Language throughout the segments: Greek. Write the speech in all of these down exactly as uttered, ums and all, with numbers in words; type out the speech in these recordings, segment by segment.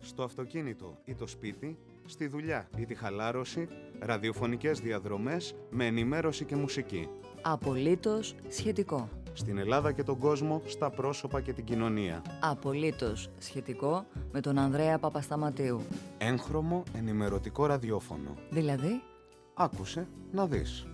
στο αυτοκίνητο ή το σπίτι, στη δουλειά ή τη χαλάρωση, ραδιοφωνικές διαδρομές με ενημέρωση και μουσική. Απολύτως σχετικό. Στην Ελλάδα και τον κόσμο, στα πρόσωπα και την κοινωνία. Απολύτως σχετικό με τον Ανδρέα Παπασταματίου. Έγχρωμο ενημερωτικό ραδιόφωνο. Δηλαδή, άκουσε να δεις.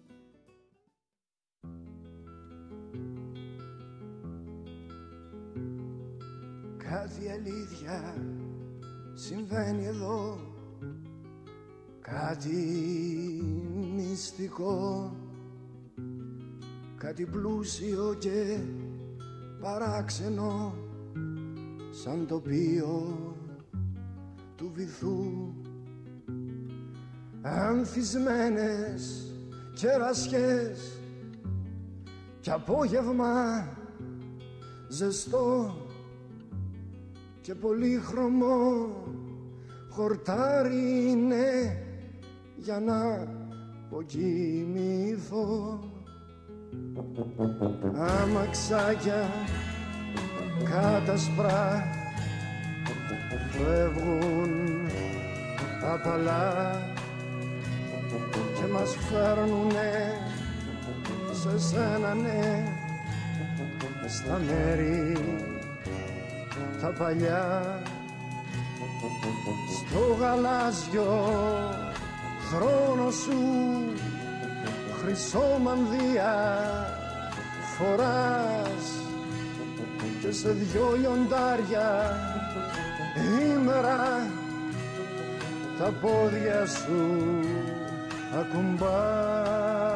Κάτι αλήθεια συμβαίνει εδώ, κάτι μυστικό, κάτι πλούσιο και παράξενο, σαν τοπίο του βυθού. Ανθισμένες κερασιές κι απόγευμα ζεστό και πολύχρωμο χορτάρι είναι για να αποκοιμηθώ. Αμαξάκια κάτασπρα φεύγουν απαλά και μας φέρνουνε σε σένα, ναι, στα μέρη τα παλιά, στο γαλάζιο θρόνο σου χρυσό μανδύα φοράς και σε δυο λιοντάρια ημέρα τα πόδια σου ακουμπάς.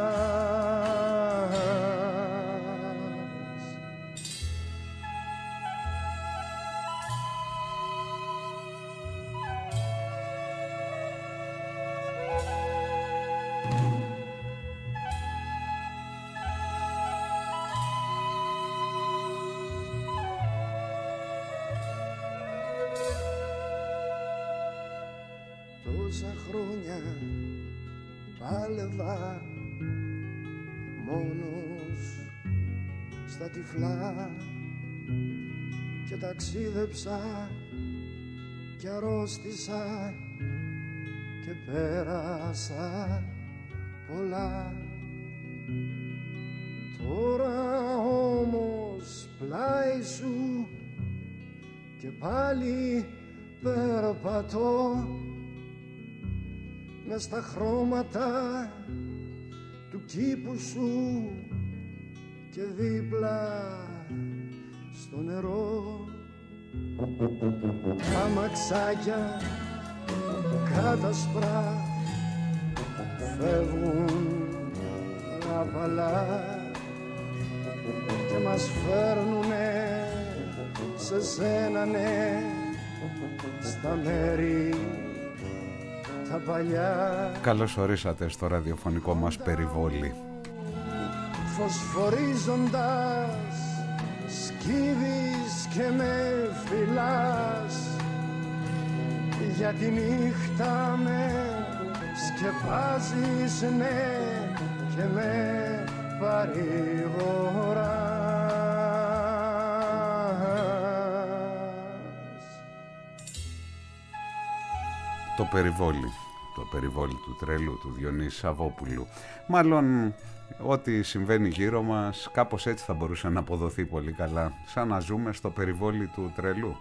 Τόσα χρόνια πάλευα μόνος στα τυφλά και ταξίδεψα και αρρώστησα και πέρασα πολλά. Τώρα όμως πλάι σου και πάλι περπατώ μες στα χρώματα του κήπου σου και δίπλα στο νερό. Τα μαξάκια κάτασπρα φεύγουν απαλά και μας φέρνουνε σε σένα, ναι, στα μέρη τα παλιά. Καλώς ορίσατε στο ραδιοφωνικό μας περιβόλι. Φωσφορίζοντας σκύβεις και με φυλάς, για τη νύχτα με σκεπάζεις, ναι, και με παρηγοράς. Το περιβόλι, το περιβόλι του τρελού, του Διονύση Σαββόπουλου. Μάλλον ό,τι συμβαίνει γύρω μας κάπως έτσι θα μπορούσε να αποδοθεί πολύ καλά, σαν να ζούμε στο περιβόλι του τρελού.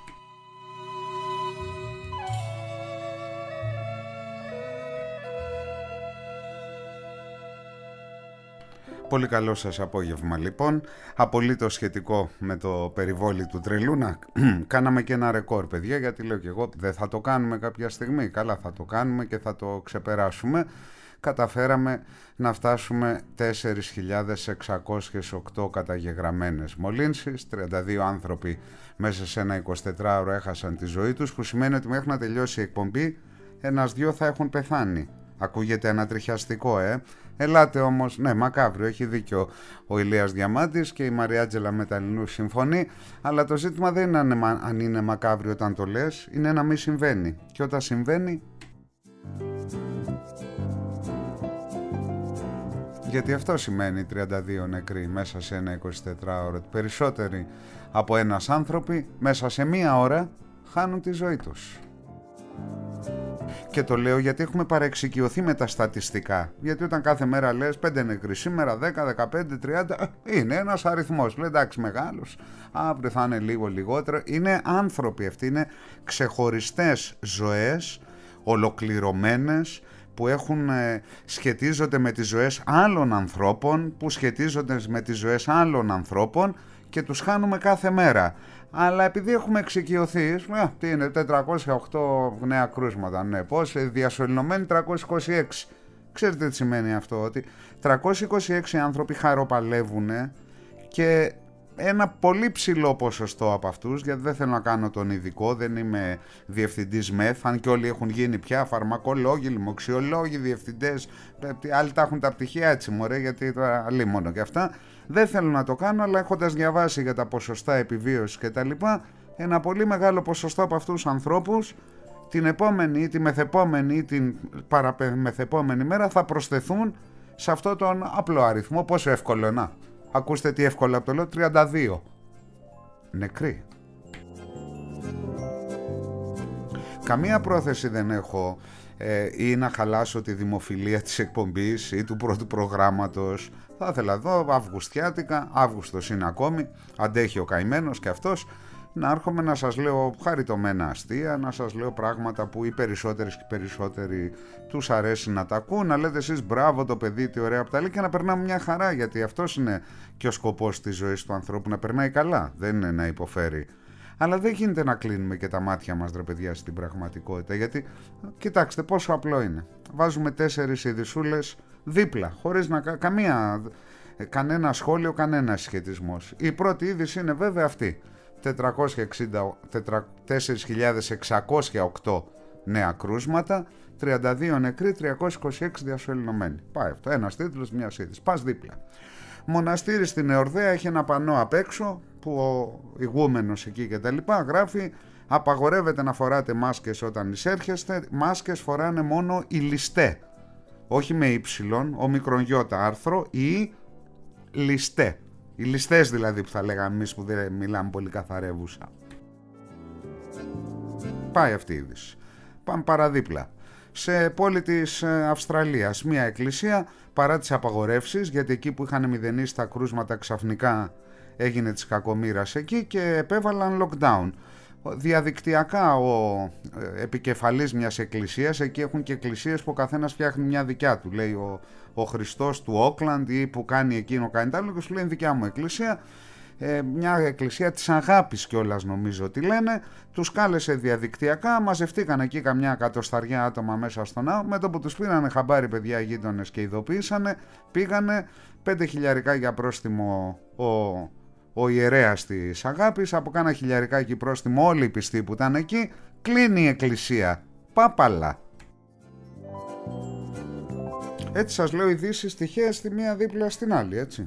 Πολύ καλό σας απόγευμα λοιπόν. Απολύτως σχετικό με το περιβόλι του τρελού. Να κάναμε και ένα ρεκόρ, παιδιά, γιατί λέω και εγώ δεν θα το κάνουμε κάποια στιγμή. Καλά, θα το κάνουμε και θα το ξεπεράσουμε. Καταφέραμε να φτάσουμε τέσσερις χιλιάδες εξακόσιες οκτώ καταγεγραμμένες μολύνσεις. τριάντα δύο άνθρωποι μέσα σε ένα εικοσιτετράωρο έχασαν τη ζωή τους, που σημαίνει ότι μέχρι να τελειώσει η εκπομπή ένας δυο θα έχουν πεθάνει. Ακούγεται ανατριχιαστικό, ε. Ελάτε όμως, ναι, μακάβριο, έχει δίκιο ο Ηλίας Διαμάντης και η Μαριάτζελα Μεταλλινού συμφωνεί, αλλά το ζήτημα δεν είναι αν είναι μακάβριο όταν το λες, είναι να μην συμβαίνει. Και όταν συμβαίνει, γιατί αυτό σημαίνει τριάντα δύο νεκροί μέσα σε ένα εικοσιτετράωρο, περισσότεροι από ένας άνθρωποι μέσα σε μία ώρα χάνουν τη ζωή τους. Και το λέω γιατί έχουμε παραεξοικειωθεί με τα στατιστικά. Γιατί όταν κάθε μέρα λες πέντε νεκροί σήμερα, δέκα, δεκαπέντε, τριάντα, είναι ένας αριθμός. Λέει εντάξει, μεγάλος, αύριο θα είναι λίγο λιγότερο. Είναι άνθρωποι αυτοί, είναι ξεχωριστές ζωές, ολοκληρωμένες, που έχουν, ε, σχετίζονται με τις ζωές άλλων ανθρώπων, που σχετίζονται με τις ζωές άλλων ανθρώπων και τους χάνουμε κάθε μέρα. Αλλά επειδή έχουμε εξοικειωθεί, ε, τι είναι, τετρακόσια οκτώ νέα κρούσματα, ναι, πώς, διασωληνωμένοι τριακόσιοι είκοσι έξι. Ξέρετε τι σημαίνει αυτό, ότι τριακόσιοι είκοσι έξι άνθρωποι χαροπαλεύουν και ένα πολύ ψηλό ποσοστό από αυτούς, γιατί δεν θέλω να κάνω τον ειδικό, δεν είμαι διευθυντής ΜΕΘ, αν και όλοι έχουν γίνει πια φαρμακολόγοι, λοιμοξιολόγοι, διευθυντές, άλλοι τα έχουν τα πτυχία έτσι μωρέ, γιατί τώρα λίμωνο και αυτά. Δεν θέλω να το κάνω, αλλά έχοντας διαβάσει για τα ποσοστά επιβίωσης και τα λοιπά, ένα πολύ μεγάλο ποσοστό από αυτούς τους ανθρώπους την επόμενη ή τη μεθεπόμενη ή την παραμεθεπόμενη μέρα θα προσθεθούν σε αυτό τον απλό αριθμό. Πόσο εύκολο να. Ακούστε τι εύκολο από το λέω, τριάντα δύο νεκροί. Καμία πρόθεση δεν έχω ε, ή να χαλάσω τη δημοφιλία της εκπομπής ή του πρώτου προγράμματος. Θα ήθελα εδώ αυγουστιάτικα, Αύγουστος είναι ακόμη, αντέχει ο καημένος και αυτός, να έρχομαι να σας λέω χαριτωμένα αστεία, να σας λέω πράγματα που οι περισσότερες και περισσότεροι τους αρέσει να τα ακούν, να λέτε εσείς μπράβο το παιδί, τι ωραία που τα λέει, και να περνάμε μια χαρά, γιατί αυτός είναι και ο σκοπός της ζωής του ανθρώπου, να περνάει καλά, δεν είναι να υποφέρει. Αλλά δεν γίνεται να κλείνουμε και τα μάτια μας, ρε παιδιά, στην πραγματικότητα, γιατί κοιτάξτε πόσο απλό είναι. Βάζουμε τέσσερις ειδισούλες δίπλα, χωρίς να καμία, κανένα σχόλιο, κανένα σχετισμός. Η πρώτη είδηση είναι βέβαια αυτή. τέσσερις χιλιάδες εξακόσια οκτώ νέα κρούσματα, τριάντα δύο νεκροί, τριακόσιοι είκοσι έξι διασωληνωμένοι. Πάει αυτό, ένας τίτλος, μια είδηση. Πας δίπλα. Μοναστήρι στην Εορδαία έχει ένα πανό απ' έξω που ο ηγούμενος εκεί και τα λοιπά γράφει: απαγορεύεται να φοράτε μάσκες όταν εισέρχεστε, μάσκες φοράνε μόνο οι ληστέ. Όχι με ύψιλον, ομικρον γιώτα άρθρο, ή ληστέ. Οι ληστές δηλαδή που θα λέγαμε εμείς που δεν μιλάμε πολύ καθαρεύουσα. Πάει αυτή η είδηση. Πάμε παραδίπλα. Σε πόλη της Αυστραλίας, μια εκκλησία, παρά τις απαγορεύσεις, γιατί εκεί που είχαν μηδενίσει τα κρούσματα ξαφνικά έγινε της κακομοίρας εκεί και επέβαλαν lockdown. Διαδικτυακά ο επικεφαλής μιας εκκλησίας, εκεί έχουν και εκκλησίες που ο καθένας φτιάχνει μια δικιά του, λέει ο, ο Χριστός του Όκλαντ ή που κάνει εκείνο κάνει τ' άλλο, και σου λέει δικιά μου εκκλησία, ε, μια εκκλησία της αγάπης κιόλας νομίζω ότι λένε, τους κάλεσε διαδικτυακά, μαζευτήκαν εκεί καμιά εκατοσταριά άτομα μέσα στον ναό, με το που τους πήρανε χαμπάρι παιδιά οι γείτονες και ειδοποίησανε, πήγανε πέντε χιλιαρικά για πρόστιμο ο ο ιερέας της αγάπης, από κάνα χιλιαρικάκι πρόστιμο όλοι οι πιστοί που ήταν εκεί, κλείνει η εκκλησία. Πάπαλα. Έτσι σας λέω ειδήσεις τυχαίες στη μία δίπλα στην άλλη, έτσι.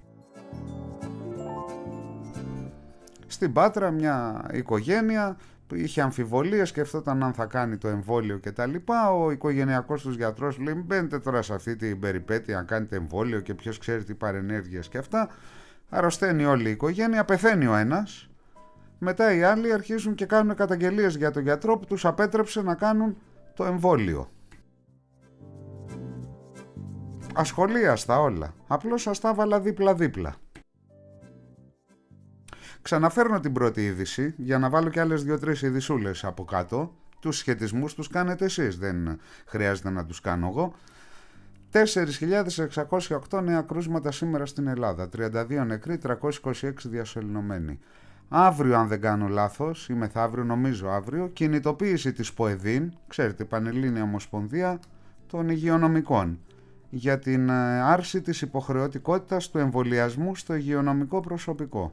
Στην Πάτρα μια οικογένεια που είχε αμφιβολίες, σκεφτόταν αν θα κάνει το εμβόλιο και τα λοιπά. Ο οικογενειακός τους γιατρός λέει: μπαίνετε τώρα σε αυτή την περιπέτεια αν κάνετε εμβόλιο και ποιος ξέρει τι παρενέργειες και αυτά. Αρρωσταίνει όλη η οικογένεια, πεθαίνει ο ένας. Μετά οι άλλοι αρχίζουν και κάνουν καταγγελίες για τον γιατρό που τους απέτρεψε να κάνουν το εμβόλιο. Ασχολίαστα όλα. Απλώς σας τα βάλα δίπλα-δίπλα. Ξαναφέρνω την πρώτη είδηση για να βάλω και άλλες δύο-τρεις ειδισούλες από κάτω. Τους σχετισμούς τους κάνετε εσείς, δεν χρειάζεται να τους κάνω εγώ. τέσσερις χιλιάδες εξακόσια οκτώ νέα κρούσματα σήμερα στην Ελλάδα, τριάντα δύο νεκροί, τριακόσιοι είκοσι έξι διασωληνωμένοι. Αύριο, αν δεν κάνω λάθος, ή μεθαύριο, νομίζω αύριο, κινητοποίηση της ΠΟΕΔΗΝ, ξέρετε, Πανελλήνια Ομοσπονδία των Υγειονομικών, για την άρση της υποχρεωτικότητας του εμβολιασμού στο υγειονομικό προσωπικό.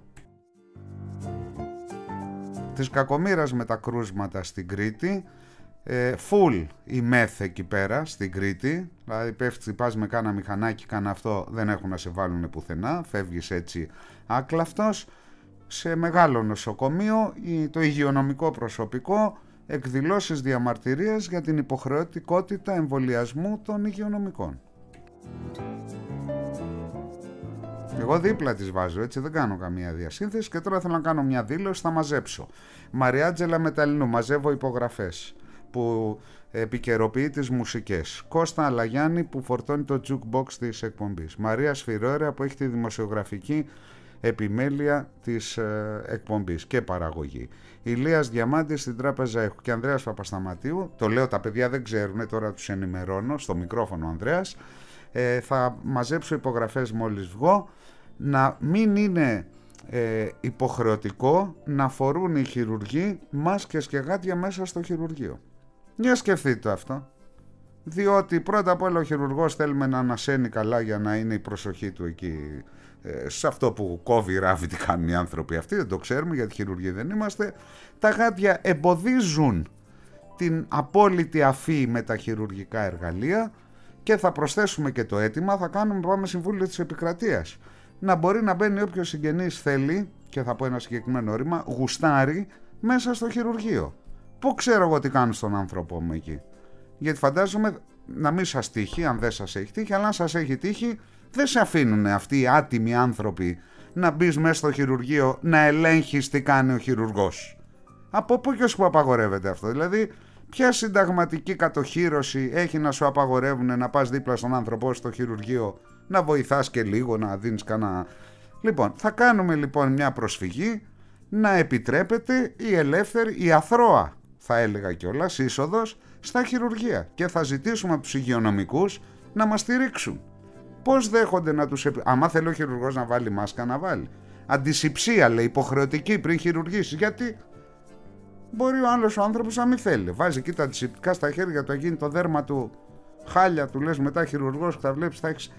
Της κακομοίρας με τα κρούσματα στην Κρήτη, ε, full η ΜΕΘ εκεί πέρα στην Κρήτη, δηλαδή πέφτει, πας με κάνα μηχανάκι, κάνα αυτό, δεν έχουν να σε βάλουν πουθενά, φεύγεις έτσι άκλαυτος. Σε μεγάλο νοσοκομείο το υγειονομικό προσωπικό εκδηλώσεις διαμαρτυρίες για την υποχρεωτικότητα εμβολιασμού των υγειονομικών. Εγώ δίπλα τις βάζω, έτσι, δεν κάνω καμία διασύνθεση. Και τώρα θέλω να κάνω μια δήλωση, θα μαζέψω. Μαριάτζελα Μεταλλινού, μαζεύω υπογραφές, που επικαιροποιεί τις μουσικές. Κώστα Αλαγιάννη, που φορτώνει το jukebox της εκπομπής. Μαρία Σφυρόερα, που έχει τη δημοσιογραφική επιμέλεια της ε, εκπομπής και παραγωγή. Ηλίας Διαμάντης στην Τράπεζα Έχω και Ανδρέας Παπασταματίου. Το λέω, τα παιδιά δεν ξέρουν, τώρα τους ενημερώνω στο μικρόφωνο. Ανδρέας, ε, θα μαζέψω υπογραφές μόλις βγω. Να μην είναι ε, υποχρεωτικό να φορούν οι χειρουργοί μάσκες και γάντια μέσα στο χειρουργείο. Για σκεφτείτε αυτό. Διότι πρώτα απ' όλα ο χειρουργός θέλουμε να ανασένει καλά για να είναι η προσοχή του εκεί, ε, σε αυτό που κόβει ράβει τι κάνουν οι άνθρωποι αυτοί, δεν το ξέρουμε γιατί χειρουργοί δεν είμαστε. Τα γάντια εμποδίζουν την απόλυτη αφή με τα χειρουργικά εργαλεία και θα προσθέσουμε και το αίτημα, θα κάνουμε, πάμε συμβούλιο της επικρατείας, να μπορεί να μπαίνει όποιος συγγενής θέλει, και θα πω ένα συγκεκριμένο ρήμα, γουστάρει μέσα στο χειρουργείο. Πού ξέρω εγώ τι κάνουν στον άνθρωπό μου εκεί? Γιατί φαντάζομαι να μην σας τύχει, αν δεν σας έχει τύχει, αλλά αν σας έχει τύχει, δεν σε αφήνουν αυτοί οι άτιμοι άνθρωποι να μπεις μέσα στο χειρουργείο να ελέγχεις τι κάνει ο χειρουργός. Από πού και ως που απαγορεύεται αυτό? Δηλαδή, ποια συνταγματική κατοχύρωση έχει να σου απαγορεύουν να πας δίπλα στον άνθρωπό στο χειρουργείο, να βοηθάς και λίγο, να δίνεις κανένα? Λοιπόν, θα κάνουμε λοιπόν μια προσφυγή να επιτρέπεται η ελεύθερη, η αθρώα, θα έλεγα κιόλας, είσοδος στα χειρουργεία, και θα ζητήσουμε από τους υγειονομικούς να μας στηρίξουν. Πώς δέχονται να τους... Επι... Άμα θέλει ο χειρουργός να βάλει μάσκα, να βάλει. Αντισηψία, λέει, υποχρεωτική πριν χειρουργήσει. Γιατί μπορεί ο άλλος ο άνθρωπος να μην θέλει. Βάζει εκεί τα αντισηπτικά στα χέρια του, γίνει το δέρμα του χάλια, του λες μετά χειρουργός και θα βλέπεις, θα έχεις...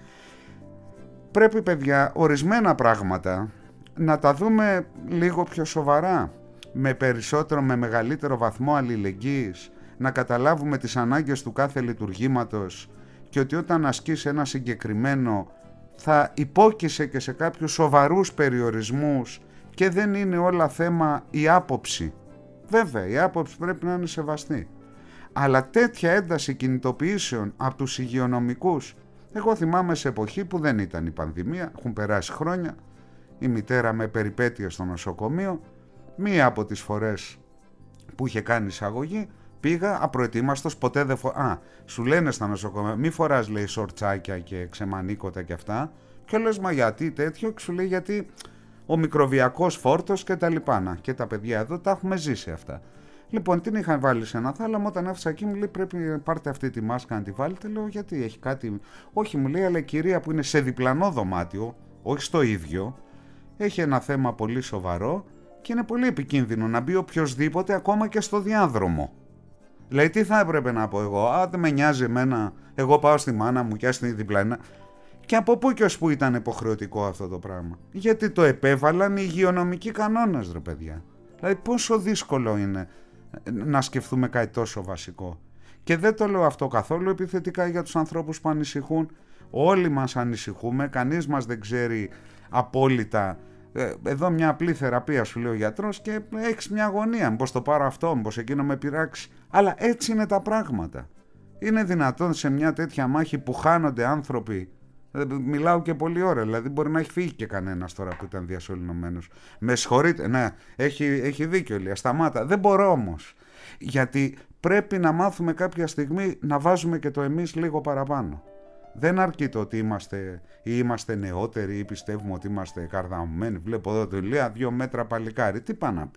Πρέπει, παιδιά, ορισμένα πράγματα να τα δούμε λίγο πιο σοβαρά, με περισσότερο, με μεγαλύτερο βαθμό αλληλεγγύης, να καταλάβουμε τις ανάγκες του κάθε λειτουργήματος και ότι όταν ασκείς ένα συγκεκριμένο θα υπόκεισε και σε κάποιους σοβαρούς περιορισμούς και δεν είναι όλα θέμα η άποψη. Βέβαια, η άποψη πρέπει να είναι σεβαστή. Αλλά τέτοια ένταση κινητοποιήσεων από τους υγειονομικούς, εγώ θυμάμαι σε εποχή που δεν ήταν η πανδημία, έχουν περάσει χρόνια, η μητέρα με περιπέτειες στο νοσοκομείο, μία από τις φορές που είχε κάνει εισαγωγή, πήγα απροετοίμαστος, ποτέ δεν φορά. Α, σου λένε στα νοσοκομεία, μη φοράς, λέει, σορτσάκια και ξεμανίκοτα και αυτά. Και λες, μα γιατί τέτοιο? Και σου λέει, γιατί ο μικροβιακός φόρτος και τα λοιπά. Να, και τα παιδιά εδώ τα έχουμε ζήσει αυτά. Λοιπόν, την είχαν βάλει σε ένα θάλαμο, όταν έφτασα εκεί μου λέει, πρέπει να πάρτε αυτή τη μάσκα να τη βάλετε. Λέω, γιατί έχει κάτι? Όχι, μου λέει, αλλά η κυρία που είναι σε διπλανό δωμάτιο, όχι στο ίδιο, έχει ένα θέμα πολύ σοβαρό και είναι πολύ επικίνδυνο να μπει οποιοσδήποτε ακόμα και στο διάδρομο. Λέει, τι θα έπρεπε να πω εγώ? Α, δεν με νοιάζει εμένα, εγώ πάω στη μάνα μου και στη διπλανά. Και από πού και ως που ήταν υποχρεωτικό αυτό το πράγμα? Γιατί το επέβαλαν οι υγειονομικοί κανόνες, ρε παιδιά. Δηλαδή πόσο δύσκολο είναι να σκεφτούμε κάτι τόσο βασικό. Και δεν το λέω αυτό καθόλου επιθετικά για τους ανθρώπους που ανησυχούν. Όλοι μας ανησυχούμε, κανείς μας δεν ξέρει απόλυτα. Εδώ μια απλή θεραπεία σου λέει ο γιατρός και έχεις μια αγωνία, μήπως το πάρω αυτό, μήπως εκείνο με πειράξει. Αλλά έτσι είναι τα πράγματα. Είναι δυνατόν σε μια τέτοια μάχη που χάνονται άνθρωποι? Μιλάω και πολλή ώρα, δηλαδή μπορεί να έχει φύγει και κανένας τώρα που ήταν διασωληνωμένος. Με συγχωρείτε, ναι, έχει, έχει δίκιο, Ηλία, σταμάτα. Δεν μπορώ όμως, γιατί πρέπει να μάθουμε κάποια στιγμή να βάζουμε και το εμείς λίγο παραπάνω. Δεν αρκεί το ότι είμαστε ή είμαστε νεότεροι ή πιστεύουμε ότι είμαστε καρδαμμένοι. Βλέπω εδώ το Ηλία, δύο μέτρα παλικάρι. Τι πάει να πει?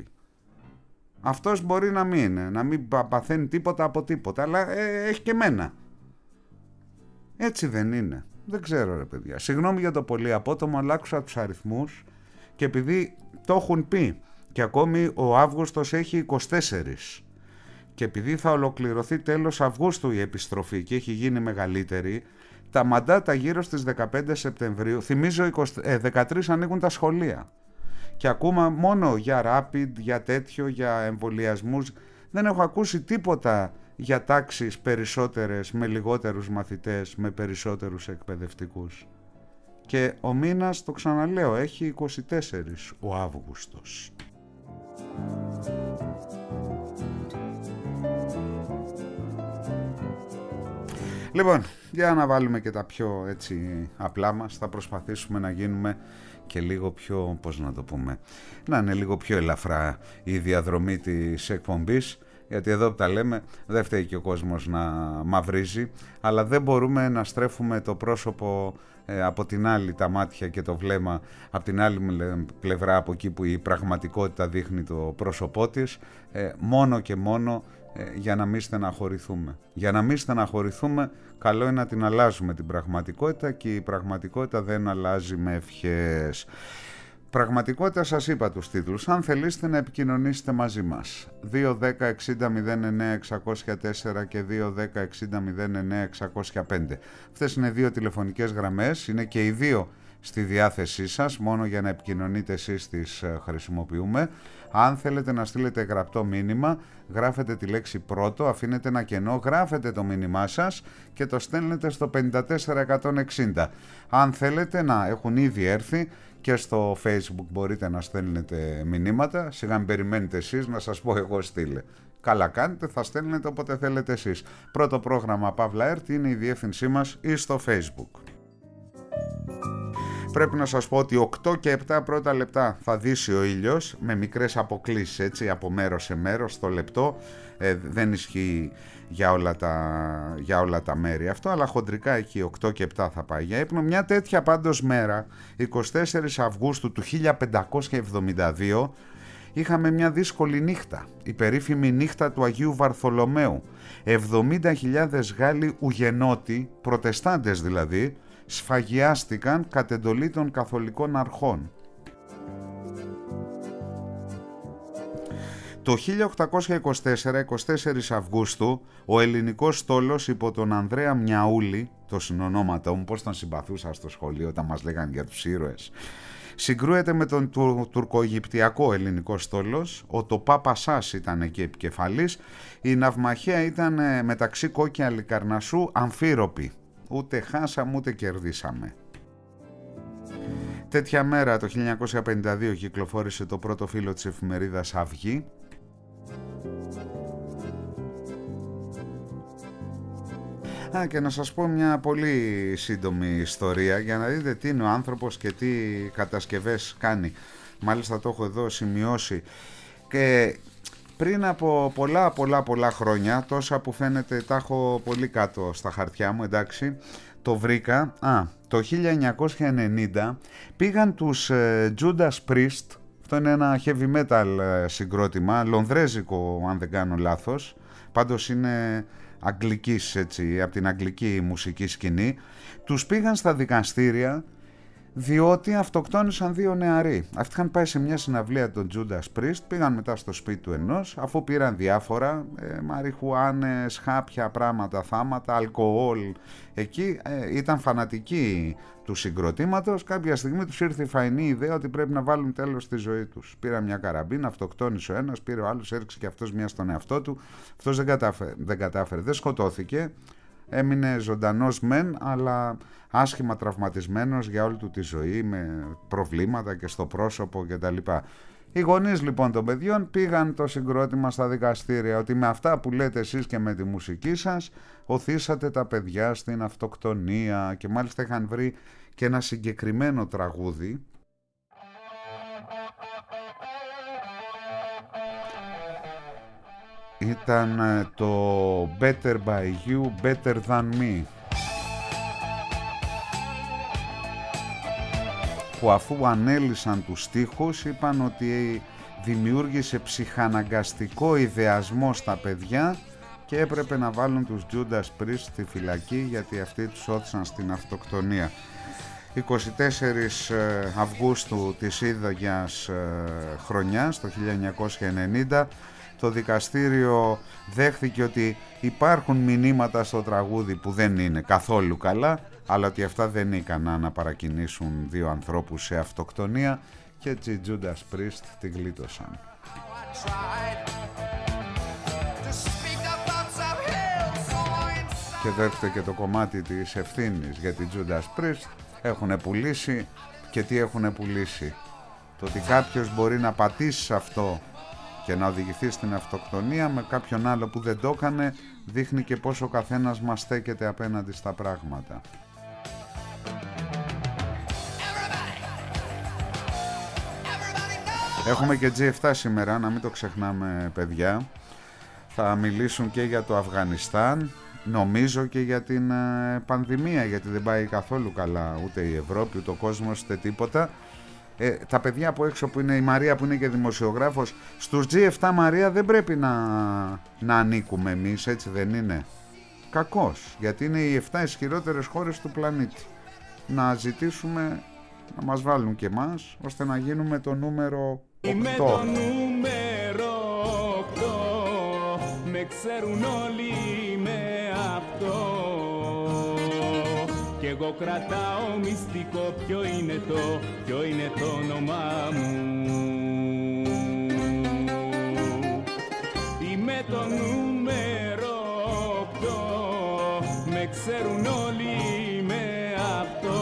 Αυτός μπορεί να μην είναι, να μην παθαίνει τίποτα από τίποτα, αλλά ε, έχει και μένα. Έτσι δεν είναι? Δεν ξέρω, ρε παιδιά. Συγγνώμη για το πολύ απότομο, αλλά άκουσα τους αριθμούς και επειδή το έχουν πει και ακόμη ο Αύγουστος έχει είκοσι τέσσερα και επειδή θα ολοκληρωθεί τέλος Αυγούστου η επιστροφή και έχει γίνει μεγαλύτερη, τα μαντάτα γύρω στις δεκαπέντε Σεπτεμβρίου, θυμίζω είκοσι, ε, δεκατρείς ανοίγουν τα σχολεία και ακούμε μόνο για rapid, για τέτοιο, για εμβολιασμούς. Δεν έχω ακούσει τίποτα για τάξεις περισσότερες με λιγότερους μαθητές, με περισσότερους εκπαιδευτικούς. Και ο μήνας, το ξαναλέω, έχει είκοσι τέσσερα ο Αύγουστος. Λοιπόν, για να βάλουμε και τα πιο έτσι απλά μας, θα προσπαθήσουμε να γίνουμε και λίγο πιο, πώς να το πούμε, να είναι λίγο πιο ελαφρά η διαδρομή της εκπομπής, γιατί εδώ που τα λέμε δεν φταίει και ο κόσμος να μαυρίζει, αλλά δεν μπορούμε να στρέφουμε το πρόσωπο ε, από την άλλη, τα μάτια και το βλέμμα από την άλλη πλευρά, από εκεί που η πραγματικότητα δείχνει το πρόσωπό της, ε, μόνο και μόνο ε, για να μην στεναχωρηθούμε. Για να μην στεναχωρηθούμε, καλό είναι να την αλλάζουμε την πραγματικότητα, και η πραγματικότητα δεν αλλάζει με ευχές. Πραγματικότητα, σας είπα τους τίτλους. Αν θελήσετε να επικοινωνήσετε μαζί μας, δύο δέκα εξήντα μηδέν εννέα εξακόσια τέσσερα και δύο δέκα εξήντα μηδέν εννέα εξακόσια πέντε. Αυτές είναι δύο τηλεφωνικές γραμμές, είναι και οι δύο στη διάθεσή σας, μόνο για να επικοινωνείτε εσείς τις χρησιμοποιούμε. Αν θέλετε να στείλετε γραπτό μήνυμα, γράφετε τη λέξη πρώτο, αφήνετε ένα κενό, γράφετε το μήνυμά σας και το στέλνετε στο πέντε τέσσερα εκατόν εξήντα. Αν θέλετε να έχουν ήδη έρθει, και στο Facebook μπορείτε να στέλνετε μηνύματα, σιγά μην περιμένετε εσείς να σας πω εγώ στείλε. Καλά κάνετε, θα στέλνετε όποτε θέλετε εσείς. Πρώτο πρόγραμμα Παύλα Ερτ είναι η διεύθυνσή μας ή στο Facebook. Πρέπει να σας πω ότι οκτώ και επτά πρώτα λεπτά θα δύσει ο ήλιος, με μικρές αποκλίσεις, έτσι, από μέρος σε μέρος στο λεπτό. Ε, δεν ισχύει για όλα, τα, για όλα τα μέρη αυτό, αλλά χοντρικά εκεί οκτώ και επτά θα πάει για ύπνο. Μια τέτοια πάντως μέρα, εικοστή τέταρτη Αυγούστου του χίλια πεντακόσια εβδομήντα δύο, είχαμε μια δύσκολη νύχτα, η περίφημη νύχτα του Αγίου Βαρθολομαίου. εβδομήντα χιλιάδες Γάλλοι ουγενότοι, προτεστάντες δηλαδή, σφαγιάστηκαν κατ' εντολή των καθολικών αρχών. Το χίλια οκτακόσια είκοσι τέσσερα, εικοστή τέταρτη Αυγούστου, ο ελληνικός στόλος υπό τον Ανδρέα Μιαούλη, το συνονόματό μου, πώς τον συμπαθούσα στο σχολείο όταν μας λέγανε για τους ήρωες, συγκρούεται με τον του, τουρκοαιγυπτιακό ελληνικό στόλος. Ο Τοπά Πασάς ήταν εκεί επικεφαλής. Η ναυμαχία ήταν μεταξύ Κόκκι Αλικαρνασσού αμφίροπη. Ούτε χάσαμε ούτε κερδίσαμε. Τέτοια μέρα το χίλια εννιακόσια πενήντα δύο κυκλοφόρησε το πρώτο φύλλο της εφημερίδας Αυγή. Α, και να σας πω μια πολύ σύντομη ιστορία για να δείτε τι είναι ο άνθρωπος και τι κατασκευές κάνει. Μάλιστα το έχω εδώ σημειώσει. Και πριν από πολλά πολλά πολλά χρόνια, τόσα που φαίνεται τα έχω πολύ κάτω στα χαρτιά μου, εντάξει, το βρήκα. Α, το χίλια εννιακόσια ενενήντα πήγαν τους ε, Judas Priest, αυτό είναι ένα heavy metal ε, συγκρότημα, λονδρέζικο αν δεν κάνω λάθος, πάντως είναι αγγλικής, έτσι, από την αγγλική μουσική σκηνή. Τους πήγαν στα δικαστήρια διότι αυτοκτόνησαν δύο νεαροί. Αυτοί είχαν πάει σε μια συναυλία των Judas Priest, πήγαν μετά στο σπίτι του ενός, αφού πήραν διάφορα, ε, μαριχουάνες, χάπια, πράγματα, θάματα, αλκοόλ. Εκεί ε, ήταν φανατικοί του συγκροτήματος. Κάποια στιγμή τους ήρθε η φαϊνή ιδέα ότι πρέπει να βάλουν τέλος στη ζωή τους. Πήραν μια καραμπίνα, αυτοκτόνησε ο ένας, πήρε ο άλλος, έριξε και αυτός μια στον εαυτό του. Αυτός δεν κατάφερε, δεν κατάφερε, δεν σκοτώθηκε. Έμεινε ζωντανός μεν, αλλά άσχημα τραυματισμένος για όλη του τη ζωή, με προβλήματα και στο πρόσωπο κτλ. Οι γονείς λοιπόν των παιδιών πήγαν το συγκρότημα στα δικαστήρια ότι με αυτά που λέτε εσείς και με τη μουσική σας οθήσατε τα παιδιά στην αυτοκτονία, και μάλιστα είχαν βρει και ένα συγκεκριμένο τραγούδι. Ήταν το Better by You, Better Than Me, που αφού ανέλυσαν τους στίχους είπαν ότι δημιούργησε ψυχαναγκαστικό ιδεασμό στα παιδιά και έπρεπε να βάλουν τους Judas Priest στη φυλακή γιατί αυτοί τους όθησαν στην αυτοκτονία. εικοστή τέταρτη Αυγούστου της ίδιας χρονιάς, το χίλια εννιακόσια ενενήντα, το δικαστήριο δέχθηκε ότι υπάρχουν μηνύματα στο τραγούδι που δεν είναι καθόλου καλά, αλλά ότι αυτά δεν ικανά να παρακινήσουν δύο ανθρώπους σε αυτοκτονία, και έτσι οι Judas Priest τη γλίτωσαν. Και δέχεται και το κομμάτι της ευθύνης, γιατί Judas Priest έχουν πουλήσει, και τι έχουν πουλήσει? Το ότι κάποιος μπορεί να πατήσει σε αυτό και να οδηγηθεί στην αυτοκτονία με κάποιον άλλο που δεν το έκανε, δείχνει και πόσο ο καθένας μας στέκεται απέναντι στα πράγματα. Έχουμε και τζι επτά σήμερα, να μην το ξεχνάμε παιδιά. Θα μιλήσουν και για το Αφγανιστάν, νομίζω και για την ε, πανδημία, γιατί δεν πάει καθόλου καλά ούτε η Ευρώπη, ούτε ο κόσμος, ούτε τίποτα. Ε, τα παιδιά από έξω που είναι η Μαρία που είναι και δημοσιογράφος, στους τζι επτά Μαρία δεν πρέπει να, να ανήκουμε εμείς, έτσι δεν είναι? Κακώς, γιατί είναι οι επτά ισχυρότερες χώρες του πλανήτη. Να ζητήσουμε να μας βάλουν και εμάς, ώστε να γίνουμε το νούμερο οκτώ. Είμαι το νούμερο οκτώ, με ξέρουν όλοι με αυτό. Κι εγώ κρατάω μυστικό, ποιο είναι το, ποιο είναι το όνομά μου. Είμαι το νούμερο οκτώ, με ξέρουν όλοι με αυτό.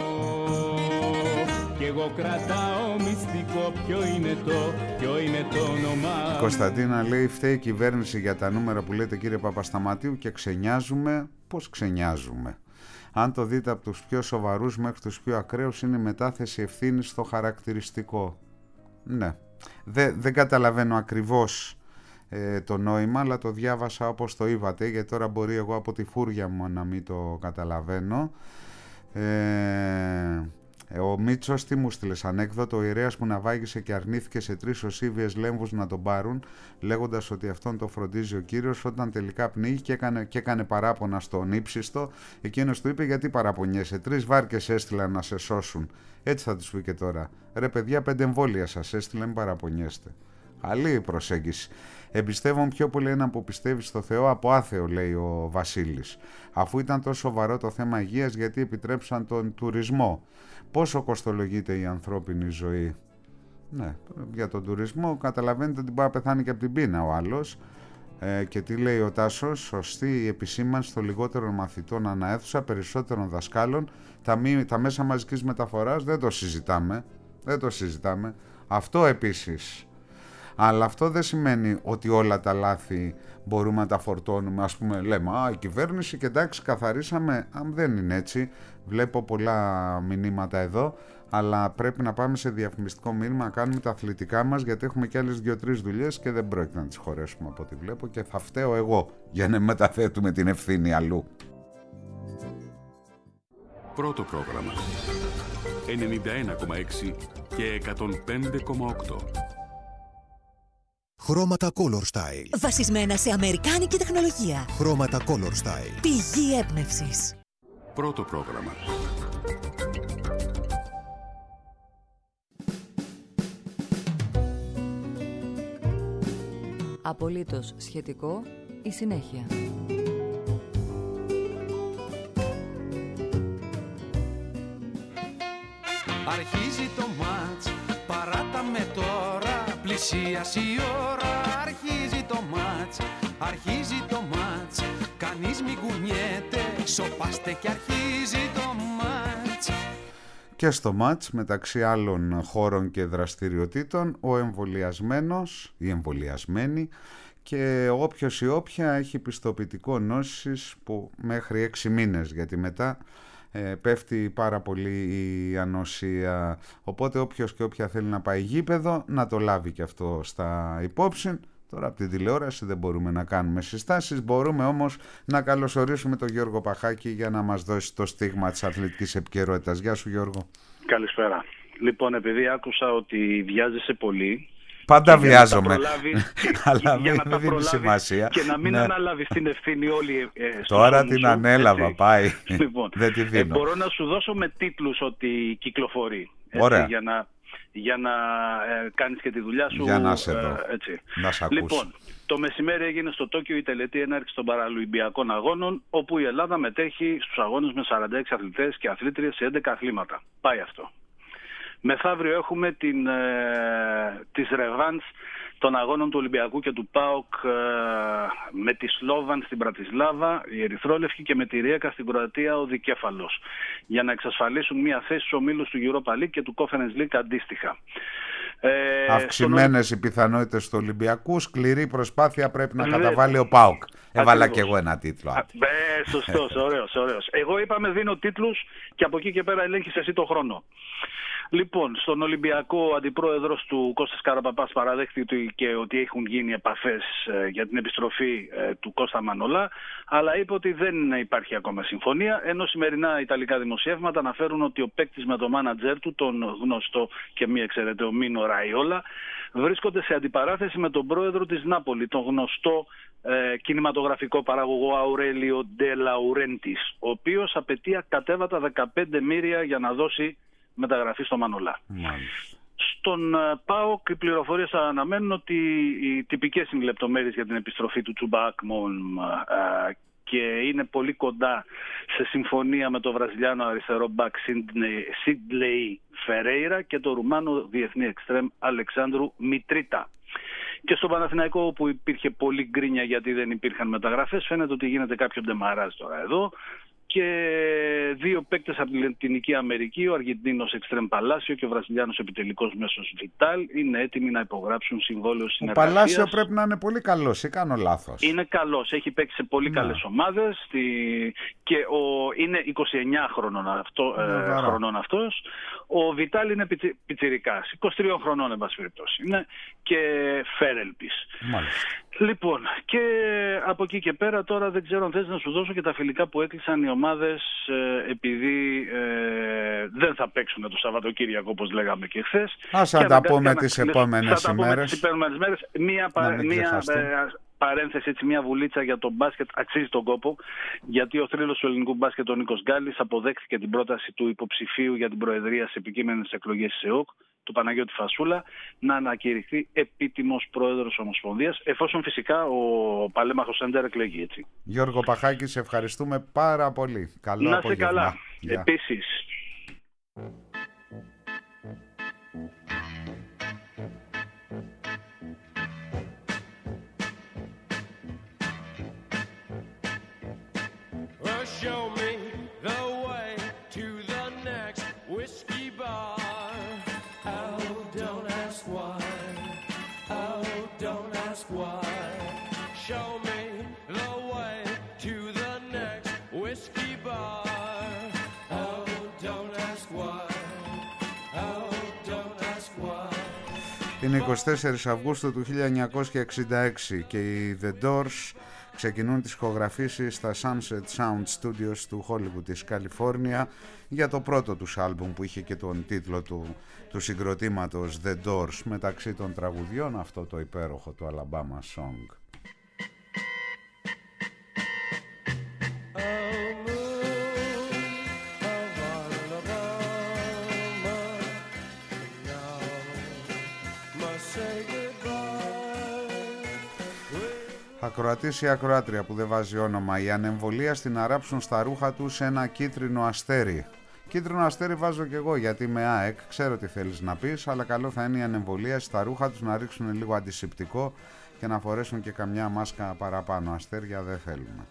Κι εγώ κρατάω μυστικό, ποιο είναι το, ποιο είναι το όνομά μου. Κωνσταντίνα λέει, φταίει η κυβέρνηση για τα νούμερα που λέτε κύριε Παπασταματίου και ξενιάζουμε. Πώς ξενιάζουμε? Αν το δείτε από τους πιο σοβαρούς μέχρι τους πιο ακραίους, είναι η μετάθεση ευθύνης στο χαρακτηριστικό. Ναι, δεν, δεν καταλαβαίνω ακριβώς ε, το νόημα, αλλά το διάβασα όπως το είπατε, γιατί τώρα μπορεί εγώ από τη φούρια μου να μην το καταλαβαίνω. Ε, ο Μίτσος τι μου στείλες ανέκδοτο? Ο ιερέας που ναυάγησε και αρνήθηκε σε τρεις οσίβιες λέμβους να τον πάρουν, λέγοντας ότι αυτόν το φροντίζει ο Κύριος, όταν τελικά πνίγει και έκανε, και έκανε παράπονα στον ύψιστο, εκείνος του είπε, γιατί παραπονιέσαι, τρεις βάρκες έστειλαν να σε σώσουν. Έτσι θα τους πει και τώρα, ρε παιδιά, πέντε εμβόλια σας έστειλαν, μην παραπονιέστε. Άλλη προσέγγιση. Εμπιστεύομαι πιο πολύ έναν που πιστεύει στο Θεό από άθεο, λέει ο Βασίλης. Αφού ήταν τόσο σοβαρό το θέμα υγείας, γιατί επιτρέψαν τον τουρισμό? Πόσο κοστολογείται η ανθρώπινη ζωή? Ναι, για τον τουρισμό καταλαβαίνετε ότι μπορεί να πεθάνει και από την πείνα ο άλλος. Ε, και τι λέει ο Τάσος? Σωστή η επισήμανση των λιγότερων μαθητών ανααίθουσα, περισσότερων δασκάλων. Τα, μη, τα μέσα μαζικής μεταφοράς δεν το συζητάμε. Δεν το συζητάμε. Αυτό επίσης. Αλλά αυτό δεν σημαίνει ότι όλα τα λάθη μπορούμε να τα φορτώνουμε. Ας πούμε λέμε, α, η κυβέρνηση και εντάξει καθαρίσαμε. Αν δεν είναι έτσι, βλέπω πολλά μηνύματα εδώ, αλλά πρέπει να πάμε σε διαφημιστικό μήνυμα, να κάνουμε τα αθλητικά μας, γιατί έχουμε και άλλες δύο-τρεις δουλειές και δεν πρόκειται να τις χωρέσουμε από ό,τι βλέπω, και θα φταίω εγώ για να μεταθέτουμε την ευθύνη αλλού. Πρώτο πρόγραμμα ενενήντα ένα κόμμα έξι και εκατόν πέντε κόμμα οκτώ. Χρώματα Color Style. Βασισμένα σε αμερικάνικη τεχνολογία. Χρώματα Color Style. Πηγή έμπνευσης. Πρώτο πρόγραμμα. Απολύτως σχετικό, η συνέχεια. Αρχίζει το μάτς, παράτα με τώρα, πλησίασε η ώρα. Αρχίζει το μάτς, αρχίζει το μάτς, κανείς μην κουνιέται, σοπάστε και αρχίζει το μάτς. Και στο μάτς, μεταξύ άλλων χώρων και δραστηριοτήτων, ο εμβολιασμένος, η εμβολιασμένη και όποιος ή όποια έχει πιστοποιητικό νόσης που μέχρι έξι μήνες, γιατί μετά ε, πέφτει πάρα πολύ η ανοσία. Οπότε όποιος και όποια θέλει να πάει γήπεδο να το λάβει και αυτό στα υπόψη. Τώρα από την τηλεόραση δεν μπορούμε να κάνουμε συστάσεις, μπορούμε όμως να καλωσορίσουμε τον Γιώργο Παχάκη για να μας δώσει το στίγμα της αθλητικής επικαιρότητας. Γεια σου Γιώργο. Καλησπέρα. Λοιπόν, επειδή άκουσα ότι βιάζεσαι πολύ, πάντα βιάζομαι, προλάβεις, αλλά για μην να δίνει σημασία και να μην ναι. αναλάβεις την ευθύνη όλη. Ε, Τώρα την ανέλαβα, έτσι. Πάει. Λοιπόν, δεν τη δίνω. Ε, μπορώ να σου δώσω με τίτλους ότι κυκλοφορεί. Έτσι, Ωραία. Για να, για να ε, κάνεις και τη δουλειά σου. Για να σε δω. Ε, έτσι. Να σε ακούσω. Λοιπόν, το μεσημέρι έγινε στο Τόκιο η τελετή έναρξη των Παραολυμπιακών Αγώνων, όπου η Ελλάδα μετέχει στους αγώνες με σαράντα έξι αθλητές και αθλήτριες σε έντεκα αθλήματα. Πάει αυτό. Μεθαύριο έχουμε την, ε, τις ρεβάνς των αγώνων του Ολυμπιακού και του ΠΑΟΚ ε, με τη Σλόβαν στην Πρατισλάβα, η Ερυθρόλευκη, και με τη Ριέκα στην Κροατία ο Δικέφαλος, για να εξασφαλίσουν μια θέση στους ομίλους του Europa League και του Conference League αντίστοιχα. Ε, Αυξημένες στον... οι πιθανότητες του Ολυμπιακού, σκληρή προσπάθεια πρέπει να καταβάλει ο ΠΑΟΚ. Έβαλα και εγώ ένα τίτλο. Ναι, σωστός, ωραίος, ωραίος. Εγώ είπαμε δίνω τίτλους και από εκεί και πέρα ελέγχεις εσύ το χρόνο. Λοιπόν, στον Ολυμπιακό ο αντιπρόεδρος του Κώστας Καραπαπάς παραδέχτηκε και ότι έχουν γίνει επαφές για την επιστροφή του Κώστα Μανολά, αλλά είπε ότι δεν υπάρχει ακόμα συμφωνία, ενώ σημερινά ιταλικά δημοσιεύματα αναφέρουν ότι ο παίκτης με το μάνατζερ του, τον γνωστό και μη εξαιρεταίο Μίνο Ραϊόλα, βρίσκονται σε αντιπαράθεση με τον πρόεδρο της Νάπολη, τον γνωστό ε, κινηματογραφικό παραγωγό Αουρέλιο Ντε Λαουρέντις, ο οποίος απαιτεί ακατέβατα δεκαπέντε μοίρια για να δώσει μεταγραφή στο Μανολά. Μάλιστα. Στον ΠΑΟΚ οι πληροφορίες αναμένουν ότι οι τυπικές είναι λεπτομέρειες για την επιστροφή του Τσουμπα Ακμόν και είναι πολύ κοντά σε συμφωνία με τον Βραζιλιάνο αριστερό μπακ Σίντλεϊ Φερέιρα και τον Ρουμάνο διεθνή εξτρέμ Αλεξάνδρου Μιτρίτα. Και στο Παναθηναϊκό, όπου υπήρχε πολύ γκρίνια γιατί δεν υπήρχαν μεταγραφές, φαίνεται ότι γίνεται κάποιο ντεμαράζ τώρα εδώ. Και δύο παίκτες από τη Λατινική Αμερική, ο Αργεντίνος Εξτρέμ Παλάσιο και ο Βραζιλιάνος επιτελικός μέσος Βιτάλ, είναι έτοιμοι να υπογράψουν συμβόλαιο συνεργασίας. Ο Παλάσιο πρέπει να είναι πολύ καλός ή κάνω λάθος? Είναι καλός, έχει παίξει σε πολύ ναι. καλές ομάδες στη... και ο... είναι είκοσι εννιά χρονών, αυτό... ε, χρονών αυτός. Ο Βιτάλ είναι πιτσι... πιτσιρικάς, είκοσι τρία χρονών εν πάση περιπτώσει. Είναι και φέρελπης. Μάλιστα. Λοιπόν, και από εκεί και πέρα τώρα δεν ξέρω αν θες να σου δώσω και τα φιλικά που έκλεισαν οι ομάδες ε, επειδή ε, δεν θα παίξουν το Σαββατοκύριακο όπως λέγαμε και χθες. Ας θα τα πούμε τις επόμενες ημέρες. Τις επόμενες μέρες. Μία, πα, μία ε, παρένθεση, έτσι, μία βουλίτσα για το μπάσκετ αξίζει τον κόπο, γιατί ο θρύλος του ελληνικού μπάσκετ, ο Νίκος Γκάλης, αποδέχθηκε την πρόταση του υποψηφίου για την προεδρία στις επικείμενες εκλογές της ΕΟΚ, του Παναγιώτη Φασούλα, να ανακηρυχθεί επίτιμος πρόεδρος Ομοσπονδίας, εφόσον φυσικά ο παλέμαχος Σέντερ εκλεγεί, έτσι. Γιώργο Παχάκη, σε ευχαριστούμε πάρα πολύ. Καλό να απόγευμα. Να καλά. Yeah. Επίσης. Show me the way to the next whiskey bar. Oh, don't ask why. Oh, don't ask why. Show me the way to the next whiskey bar. Oh, don't ask why. Oh, don't ask why. Είναι εικοστή τέταρτη Αυγούστου του χίλια εννιακόσια εξήντα έξι και οι The Doors ξεκινούν τις ηχογραφήσεις στα Sunset Sound Studios του Hollywood της Καλιφόρνια για το πρώτο τους άλμπουμ που είχε και τον τίτλο του, του συγκροτήματος The Doors, μεταξύ των τραγουδιών αυτό το υπέροχο του Alabama Song. Ακροατής ή ακροάτρια που δεν βάζει όνομα, η ανεμβολία στην να ράψουν στα ρούχα τους ένα κίτρινο αστέρι. Κίτρινο αστέρι βάζω κι εγώ γιατί είμαι ΑΕΚ, ξέρω τι θέλεις να πεις, αλλά καλό θα είναι η ανεμβολία στα ρούχα τους να ρίξουν λίγο αντισηπτικό και να φορέσουν και καμιά μάσκα παραπάνω. Αστέρια δεν θέλουμε.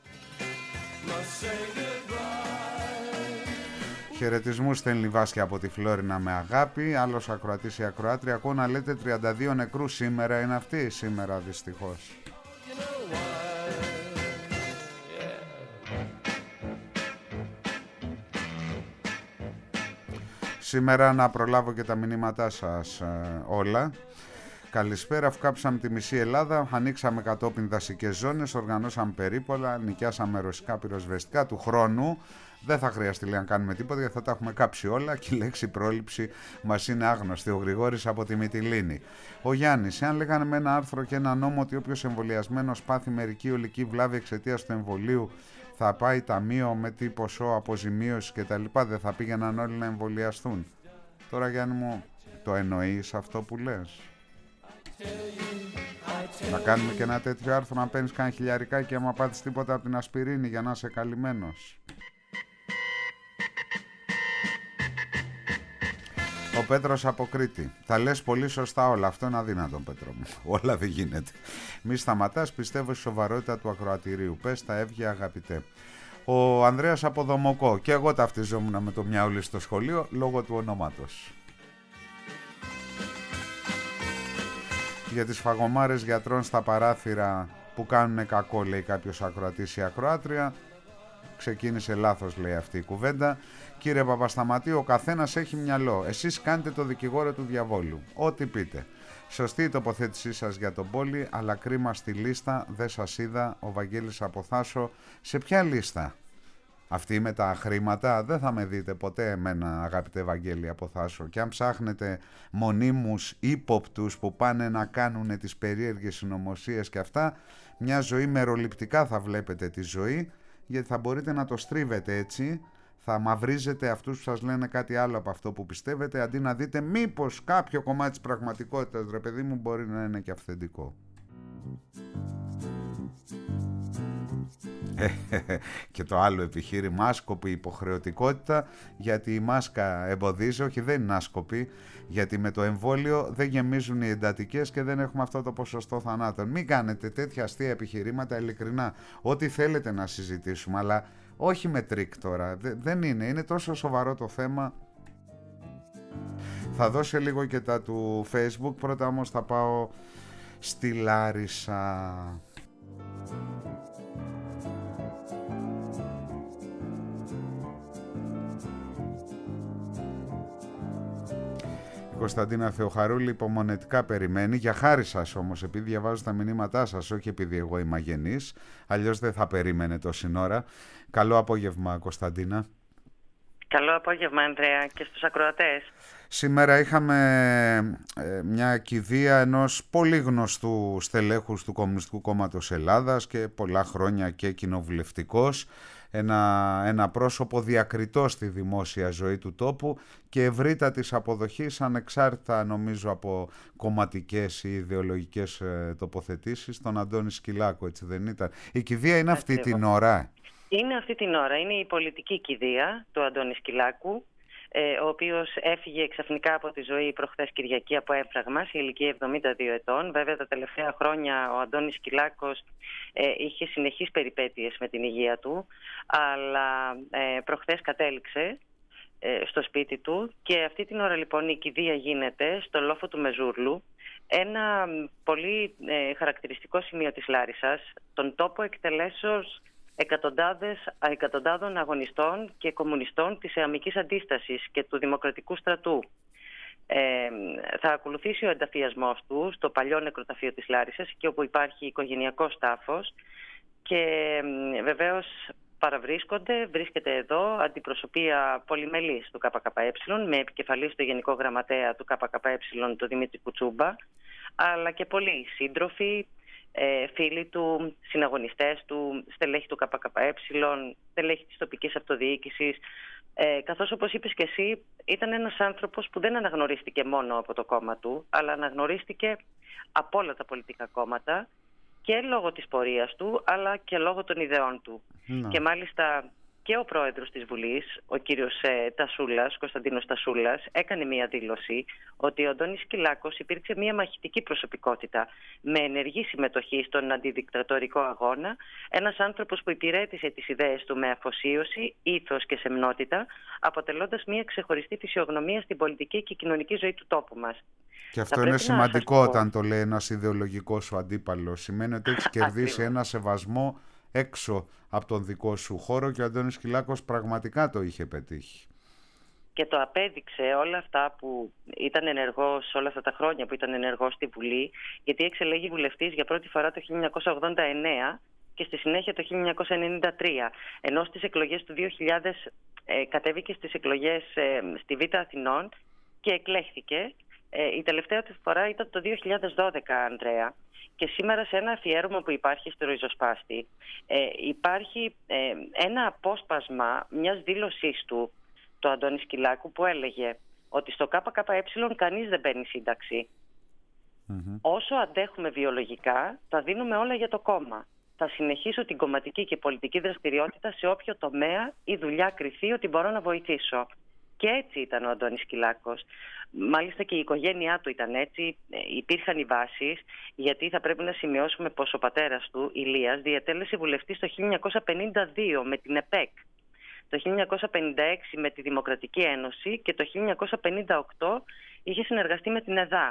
Χαιρετισμούς στέλνει Βάσκια από τη Φλόρινα με αγάπη. Άλλος ακροατής ή ακροάτρια, ακούω να λέτε τριάντα δύο νεκρούς σήμερα, είναι αυτή σήμερα δυστυχώς. Σήμερα να προλάβω και τα μηνύματά σας ε, όλα. Καλησπέρα, αφού κάψαμε τη μισή Ελλάδα, ανοίξαμε κατόπιν δασικές ζώνες, οργανώσαμε περίπολα, νοικιάσαμε ρωσικά πυροσβεστικά του χρόνου. Δεν θα χρειαστεί να κάνουμε τίποτα γιατί θα τα έχουμε κάψει όλα και η λέξη πρόληψη μας είναι άγνωστη. Ο Γρηγόρης από τη Μυτιλήνη. Ο Γιάννης, εάν λέγανε με ένα άρθρο και ένα νόμο ότι όποιος εμβολιασμένος πάθει μερική ολική βλάβη εξαιτίας του εμβολίου θα πάει ταμείο με τι ποσό αποζημίωση κτλ. Δεν θα πήγαιναν όλοι να εμβολιαστούν. Τώρα Γιάννη μου, το εννοείς αυτό που λες? Να κάνουμε και ένα τέτοιο άρθρο να παίρνεις κανένα χιλιαρικά και άμα πάθεις τίποτα από την ασπιρίνη για να είσαι καλυμμένος. Ο Πέτρος από Κρήτη. Τα λες πολύ σωστά όλα. Αυτό είναι αδύνατο, Πέτρο μου. Όλα δεν γίνεται. Μη σταματάς, πιστεύω στη σοβαρότητα του ακροατηρίου. Πες τα έβγε αγαπητέ. Ο Ανδρέας από Δομοκό. Και εγώ ταυτιζόμουν με το Μιαούλη στο σχολείο λόγω του ονόματος. για τις φαγωμάρες γιατρών στα παράθυρα που κάνουν κακό, λέει κάποιος ακροατής ή ακροάτρια. Ξεκίνησε λάθος, λέει αυτή η κουβέντα. Κύριε Παπασταματή, ο καθένας έχει μυαλό. Εσείς κάνετε το δικηγόρο του διαβόλου. Ό,τι πείτε. Σωστή η τοποθέτησή σας για τον Πόλη, αλλά κρίμα στη λίστα. Δεν σας είδα. Ο Βαγγέλης από Θάσο. Σε ποια λίστα? Αυτή με τα χρήματα δεν θα με δείτε ποτέ εμένα, αγαπητέ Βαγγέλη από Θάσο. Και αν ψάχνετε μονίμους ύποπτους που πάνε να κάνουν τις περίεργες συνωμοσίες και αυτά, μια ζωή μεροληπτικά θα βλέπετε τη ζωή, γιατί θα μπορείτε να το στρίβετε έτσι, θα μαυρίζετε αυτούς που σας λένε κάτι άλλο από αυτό που πιστεύετε, αντί να δείτε μήπως κάποιο κομμάτι της πραγματικότητας, ρε παιδί μου, μπορεί να είναι και αυθεντικό. Και το άλλο επιχείρημα, άσκοπη υποχρεωτικότητα, γιατί η μάσκα εμποδίζει, όχι δεν είναι άσκοπη, γιατί με το εμβόλιο δεν γεμίζουν οι εντατικές και δεν έχουμε αυτό το ποσοστό θανάτων. Μην κάνετε τέτοια αστεία επιχειρήματα, ειλικρινά. Ό,τι θέλετε να συζητήσουμε, αλλά όχι με τρίκ τώρα. Δεν είναι, είναι τόσο σοβαρό το θέμα. Θα δώσω λίγο και τα του Facebook, πρώτα όμως θα πάω στη Λάρισα. Η Κωνσταντίνα Θεοχαρούλη υπομονετικά περιμένει, για χάρη σας όμως, επειδή διαβάζω τα μηνύματά σας, όχι επειδή εγώ είμαι αγενής, αλλιώς δεν θα περίμενε τόση ώρα. Καλό απόγευμα, Κωνσταντίνα. Καλό απόγευμα, Ανδρέα, και στους ακροατές. Σήμερα είχαμε ε, μια κηδεία ενός πολύ γνωστού στελέχους του Κομμουνιστικού Κόμματος Ελλάδας και πολλά χρόνια και κοινοβουλευτικός, ένα, ένα πρόσωπο διακριτό στη δημόσια ζωή του τόπου και ευρύτατης αποδοχής, ανεξάρτητα νομίζω από κομματικές ή ιδεολογικές ε, τοποθετήσεις, τον Αντώνη Σκυλάκο, έτσι δεν ήταν? Η κηδεία είναι αυτή την ώρα. Είναι αυτή την ώρα, είναι η πολιτική κηδεία του Αντώνη Σκυλάκου, ο οποίος έφυγε ξαφνικά από τη ζωή προχθές Κυριακή από έμφραγμα σε ηλικία εβδομήντα δύο ετών. Βέβαια τα τελευταία χρόνια ο Αντώνης Σκυλάκος ε, είχε συνεχείς περιπέτειες με την υγεία του, αλλά ε, προχθές κατέληξε ε, στο σπίτι του και αυτή την ώρα λοιπόν η κηδεία γίνεται στο λόφο του Μεζούρλου, ένα πολύ ε, χαρακτηριστικό σημείο της Λάρισσας, τον τόπο εκτελέσεως εκατοντάδες, εκατοντάδων αγωνιστών και κομμουνιστών της εαμικής αντίστασης και του δημοκρατικού στρατού. Ε, θα ακολουθήσει ο ενταφιασμός του στο παλιό νεκροταφείο της Λάρισσας, και όπου υπάρχει οικογενειακός τάφος, και ε, βεβαίως παραβρίσκονται, βρίσκεται εδώ αντιπροσωπεία πολυμελής του ΚΚΕ, με επικεφαλής το Γενικό Γραμματέα του ΚΚΕ, τον Δημήτρη Κουτσούμπα, αλλά και πολλοί σύντροφοι, φίλοι του, συναγωνιστές του, στελέχη του ΚΚΕ, στελέχη της τοπικής αυτοδιοίκησης, ε, καθώς όπως είπες και εσύ ήταν ένας άνθρωπος που δεν αναγνωρίστηκε μόνο από το κόμμα του, αλλά αναγνωρίστηκε από όλα τα πολιτικά κόμματα και λόγω της πορείας του, αλλά και λόγω των ιδεών του. Mm. Και μάλιστα και ο πρόεδρος της Βουλής, ο κύριος ε, Τασούλας, Κωνσταντίνος Τασούλας, έκανε μία δήλωση ότι ο Αντώνης Σκυλάκος υπήρξε μία μαχητική προσωπικότητα με ενεργή συμμετοχή στον αντιδικτατορικό αγώνα, ένας άνθρωπος που υπηρέτησε τις ιδέες του με αφοσίωση, ήθος και σεμνότητα, αποτελώντας μία ξεχωριστή φυσιογνωμία στην πολιτική και κοινωνική ζωή του τόπου μας. Και αυτό είναι σημαντικό όταν το λέει ένας ιδεολογικός σου αντίπαλος. Σημαίνει ότι έχεις κερδίσει ένα σεβασμό έξω από τον δικό σου χώρο, και ο Αντώνης Σκυλάκος πραγματικά το είχε πετύχει. Και το απέδειξε όλα αυτά που ήταν ενεργός, όλα αυτά τα χρόνια που ήταν ενεργός στη Βουλή, γιατί εξελέγει βουλευτής για πρώτη φορά το χίλια εννιακόσια ογδόντα εννέα και στη συνέχεια το χίλια εννιακόσια ενενήντα τρία. Ενώ στις εκλογές του δύο χιλιάδες ε, κατέβηκε στις εκλογές ε, στη Β' Αθηνών και εκλέχθηκε. Ε, η τελευταία του φορά ήταν το δύο χιλιάδες δώδεκα, Ανδρέα. Και σήμερα σε ένα αφιέρωμα που υπάρχει στο Ριζοσπάστη ε, υπάρχει ε, ένα απόσπασμα μιας δήλωσής του, του Αντώνη Σκυλάκου, που έλεγε ότι στο ΚΚΕ κανείς δεν παίρνει σύνταξη. Mm-hmm. Όσο αντέχουμε βιολογικά θα δίνουμε όλα για το κόμμα. Θα συνεχίσω την κομματική και πολιτική δραστηριότητα σε όποιο τομέα ή δουλειά κριθεί ότι μπορώ να βοηθήσω. Και έτσι ήταν ο Αντώνης Σκυλάκος. Μάλιστα και η οικογένειά του ήταν έτσι, υπήρχαν οι βάσεις, γιατί θα πρέπει να σημειώσουμε πως ο πατέρας του, Ηλίας, διατέλεσε βουλευτής το χίλια εννιακόσια πενήντα δύο με την ΕΠΕΚ, το χίλια εννιακόσια πενήντα έξι με τη Δημοκρατική Ένωση και το χίλια εννιακόσια πενήντα οκτώ είχε συνεργαστεί με την ΕΔΑ.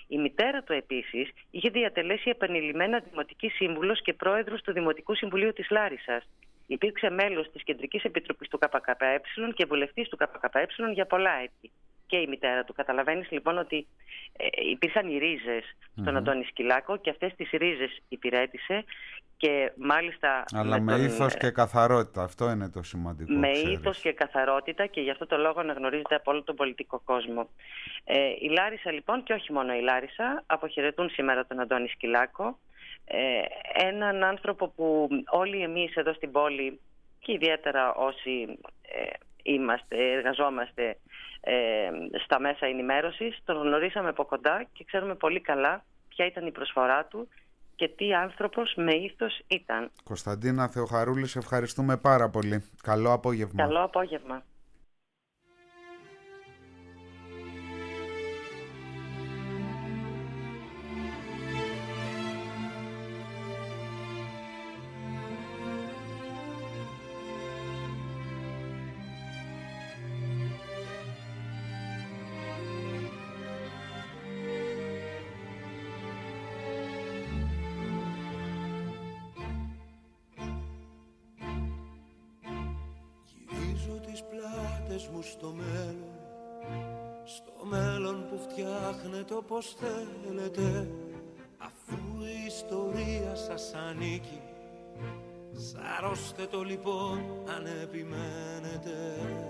Η μητέρα του επίσης είχε διατελέσει επανειλημμένα δημοτική σύμβουλος και πρόεδρος του Δημοτικού Συμβουλίου της Λάρισσας. Υπήρξε μέλος της Κεντρικής Επιτροπής του ΚΚΕ και βουλευτής του ΚΚΕ για πολλά έτη. Και η μητέρα του. Καταλαβαίνεις λοιπόν ότι ε, υπήρχαν οι ρίζες στον mm-hmm. Αντώνη Σκυλάκο και αυτές τις ρίζες υπηρέτησε και μάλιστα... Αλλά με, με ήθος τον... και καθαρότητα, αυτό είναι το σημαντικό. Με ξέρεις. ήθος και καθαρότητα και γι' αυτό το λόγο αναγνωρίζεται από όλο τον πολιτικό κόσμο. Ε, η Λάρισα λοιπόν και όχι μόνο η Λάρισα αποχαιρετούν σήμερα τον Αντώνη Σκυλάκο. Ε, έναν άνθρωπο που όλοι εμείς εδώ στην πόλη και ιδιαίτερα όσοι ε, είμαστε, εργαζόμαστε ε, στα μέσα ενημέρωσης, τον γνωρίσαμε από κοντά και ξέρουμε πολύ καλά ποια ήταν η προσφορά του και τι άνθρωπος με ήθος ήταν. Κωνσταντίνα Θεοχαρούλη, σε ευχαριστούμε πάρα πολύ. Καλό απόγευμα. Καλό απόγευμα. Μου στο μέλλον, στο μέλλον που φτιάχνετε όπως θέλετε, αφού η ιστορία σας ανήκει, σαρώστε το λοιπόν αν επιμένετε.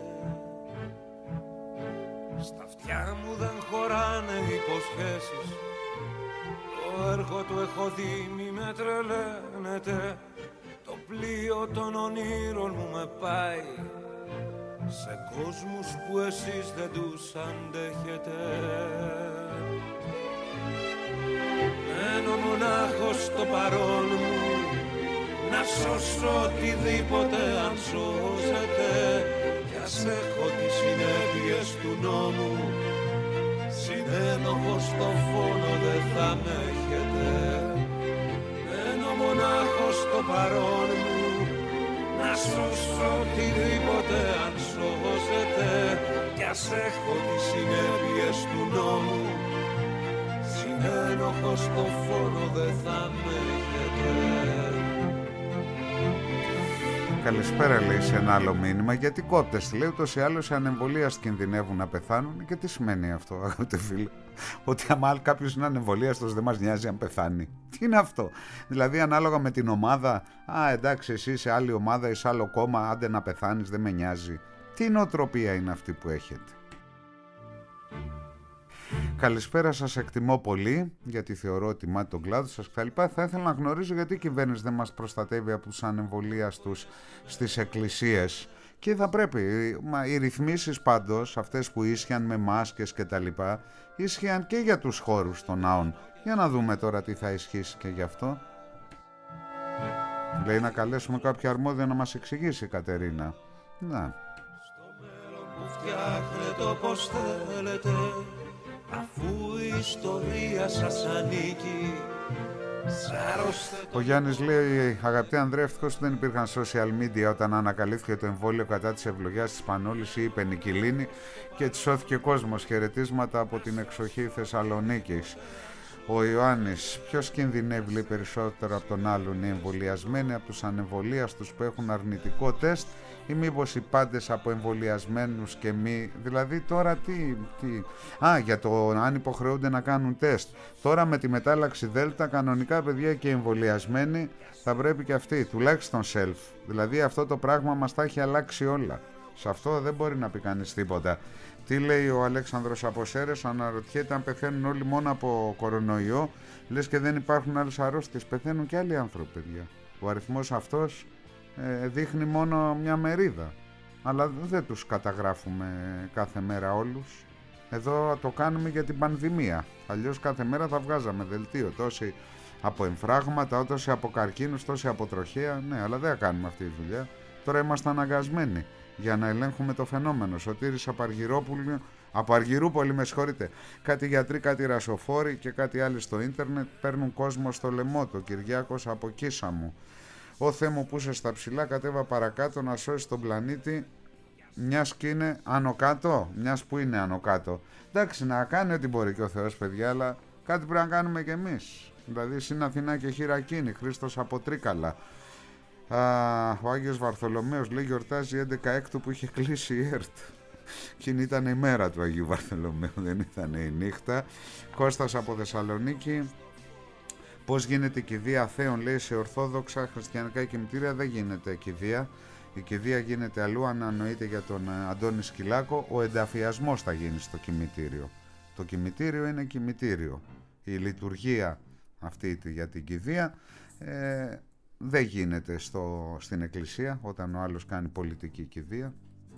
Στα αυτιά μου δεν χωράνε υποσχέσεις, το έργο του έχω δει, μη με τρελαίνετε, το πλοίο των ονείρων μου με πάει σε κόσμους που εσείς δεν τους αντέχετε. Μένω μονάχος στο παρόν μου, να σώσω οτιδήποτε αν σώσετε, κι ας έχω τις συνέπειες του νόμου, συνένοχος στο φόνο δεν θα με έχετε. Μένω μονάχος στο παρόν μου, να σώσω οτιδήποτε αν σώσετε, κι ας έχω τις συνέπειες του νόμου, συνένοχος στο φόνο δεν θα με έχετε. Καλησπέρα, λέει σε ένα άλλο μήνυμα. Γιατί κόπτεστε, λέει, ούτως ή άλλως οι ανεμβολίαστοι κινδυνεύουν να πεθάνουν. Και τι σημαίνει αυτό, αγαπητέ φίλε? Ότι άμα κάποιος είναι ανεμβολίαστος δεν μας νοιάζει αν πεθάνει. Τι είναι αυτό? Δηλαδή ανάλογα με την ομάδα, α εντάξει εσύ σε άλλη ομάδα ή σε άλλο κόμμα, άντε να πεθάνεις δεν με νοιάζει. Τι νοοτροπία είναι αυτή που έχετε? Καλησπέρα, σας εκτιμώ πολύ γιατί θεωρώ ότι μάτι τον κλάδο σας κτλ. Θα ήθελα να γνωρίζω γιατί η κυβέρνηση δεν μας προστατεύει από τους ανεμβολίαστους στις εκκλησίες. Και θα πρέπει, μα οι ρυθμίσεις πάντως, αυτές που ίσχυαν με μάσκες και τα λοιπά, ίσχυαν και για τους χώρους των ναών. Για να δούμε τώρα τι θα ισχύσει και γι' αυτό. Λέει να καλέσουμε κάποια αρμόδια να μας εξηγήσει η Κατερίνα. Να. Στο μέλλον που φτιάχνετε όπως θέλετε, αφού η ιστορία σας ανήκει, ο Γιάννης λέει, αγαπητέ Ανδρέα, ευτυχώς δεν υπήρχαν social media όταν ανακαλύφθηκε το εμβόλιο κατά της ευλογιάς της Πανόλης ή η πενικυλίνη και της σώθηκε κόσμος. Χαιρετίσματα από την εξοχή Θεσσαλονίκης. Ο Ιωάννης, ποιος κινδυνεύει, λέει, περισσότερο από τον άλλον, οι εμβολιασμένοι από τους ανεμβολίαστους που έχουν αρνητικό τεστ ή μήπως οι πάντες από εμβολιασμένους και μη? Δηλαδή τώρα τι, τι... Α, για το αν υποχρεούνται να κάνουν τεστ. Τώρα με τη μετάλλαξη Δέλτα κανονικά, παιδιά, και οι εμβολιασμένοι θα πρέπει και αυτοί, τουλάχιστον self. Δηλαδή αυτό το πράγμα μας τα έχει αλλάξει όλα. Σε αυτό δεν μπορεί να πει κανείς τίποτα. Τι λέει ο Αλέξανδρος από Σέρες? Αναρωτιέται αν πεθαίνουν όλοι μόνο από κορονοϊό. Λες και δεν υπάρχουν άλλες αρρώστιες. Πεθαίνουν και άλλοι άνθρωποι, παιδιά. Ο αριθμός αυτός ε, δείχνει μόνο μια μερίδα. Αλλά δεν τους καταγράφουμε κάθε μέρα όλους. Εδώ το κάνουμε για την πανδημία. Αλλιώς κάθε μέρα θα βγάζαμε δελτίο. Τόσοι από εμφράγματα, τόσοι από καρκίνους, τόσοι από τροχαία. Ναι, αλλά δεν θα κάνουμε αυτή τη δουλειά. Τώρα είμαστε αναγκασμένοι για να ελέγχουμε το φαινόμενο. Σωτήρης από Αργυρόπουλο, από Αργυρούπολη, με συγχωρείτε. Κάτι γιατροί, κάτι ρασοφόροι και κάτι άλλοι στο ίντερνετ παίρνουν κόσμο στο λαιμό. Το Κυριάκος από Κίσα μου. Ω Θεέ μου που είσαι στα ψηλά, κατέβα παρακάτω να σώσει τον πλανήτη, μιας και είναι άνω κάτω. Μιας που είναι άνω κάτω. Εντάξει, να κάνει ό,τι μπορεί και ο Θεός, παιδιά, αλλά Κάτι πρέπει να κάνουμε κι εμείς. Δηλαδή στην Αθηνά και Χειρακίνη, Χρήστος από Τρίκαλα. Α, ο Άγιος Βαρθολομαίος λέει γιορτάζει έντεκα έκτου που είχε κλείσει η ΕΡΤ. Εκείνη ήταν η μέρα του Αγίου Βαρθολομαίου, δεν ήταν η νύχτα. Κώστας από Θεσσαλονίκη. Πώς γίνεται η κηδεία Θεών, λέει, σε ορθόδοξα χριστιανικά κημητήρια? Δεν γίνεται κηδεία. Η κηδεία γίνεται αλλού, αν ανανοείται για τον Αντώνη Σκυλάκο. Ο ενταφιασμός θα γίνει στο κημητήριο. Το κημητήριο είναι κημητήριο. Η λειτουργία αυτή για την κηδεία ε, δεν γίνεται στο, στην εκκλησία, όταν ο άλλος κάνει πολιτική κηδεία.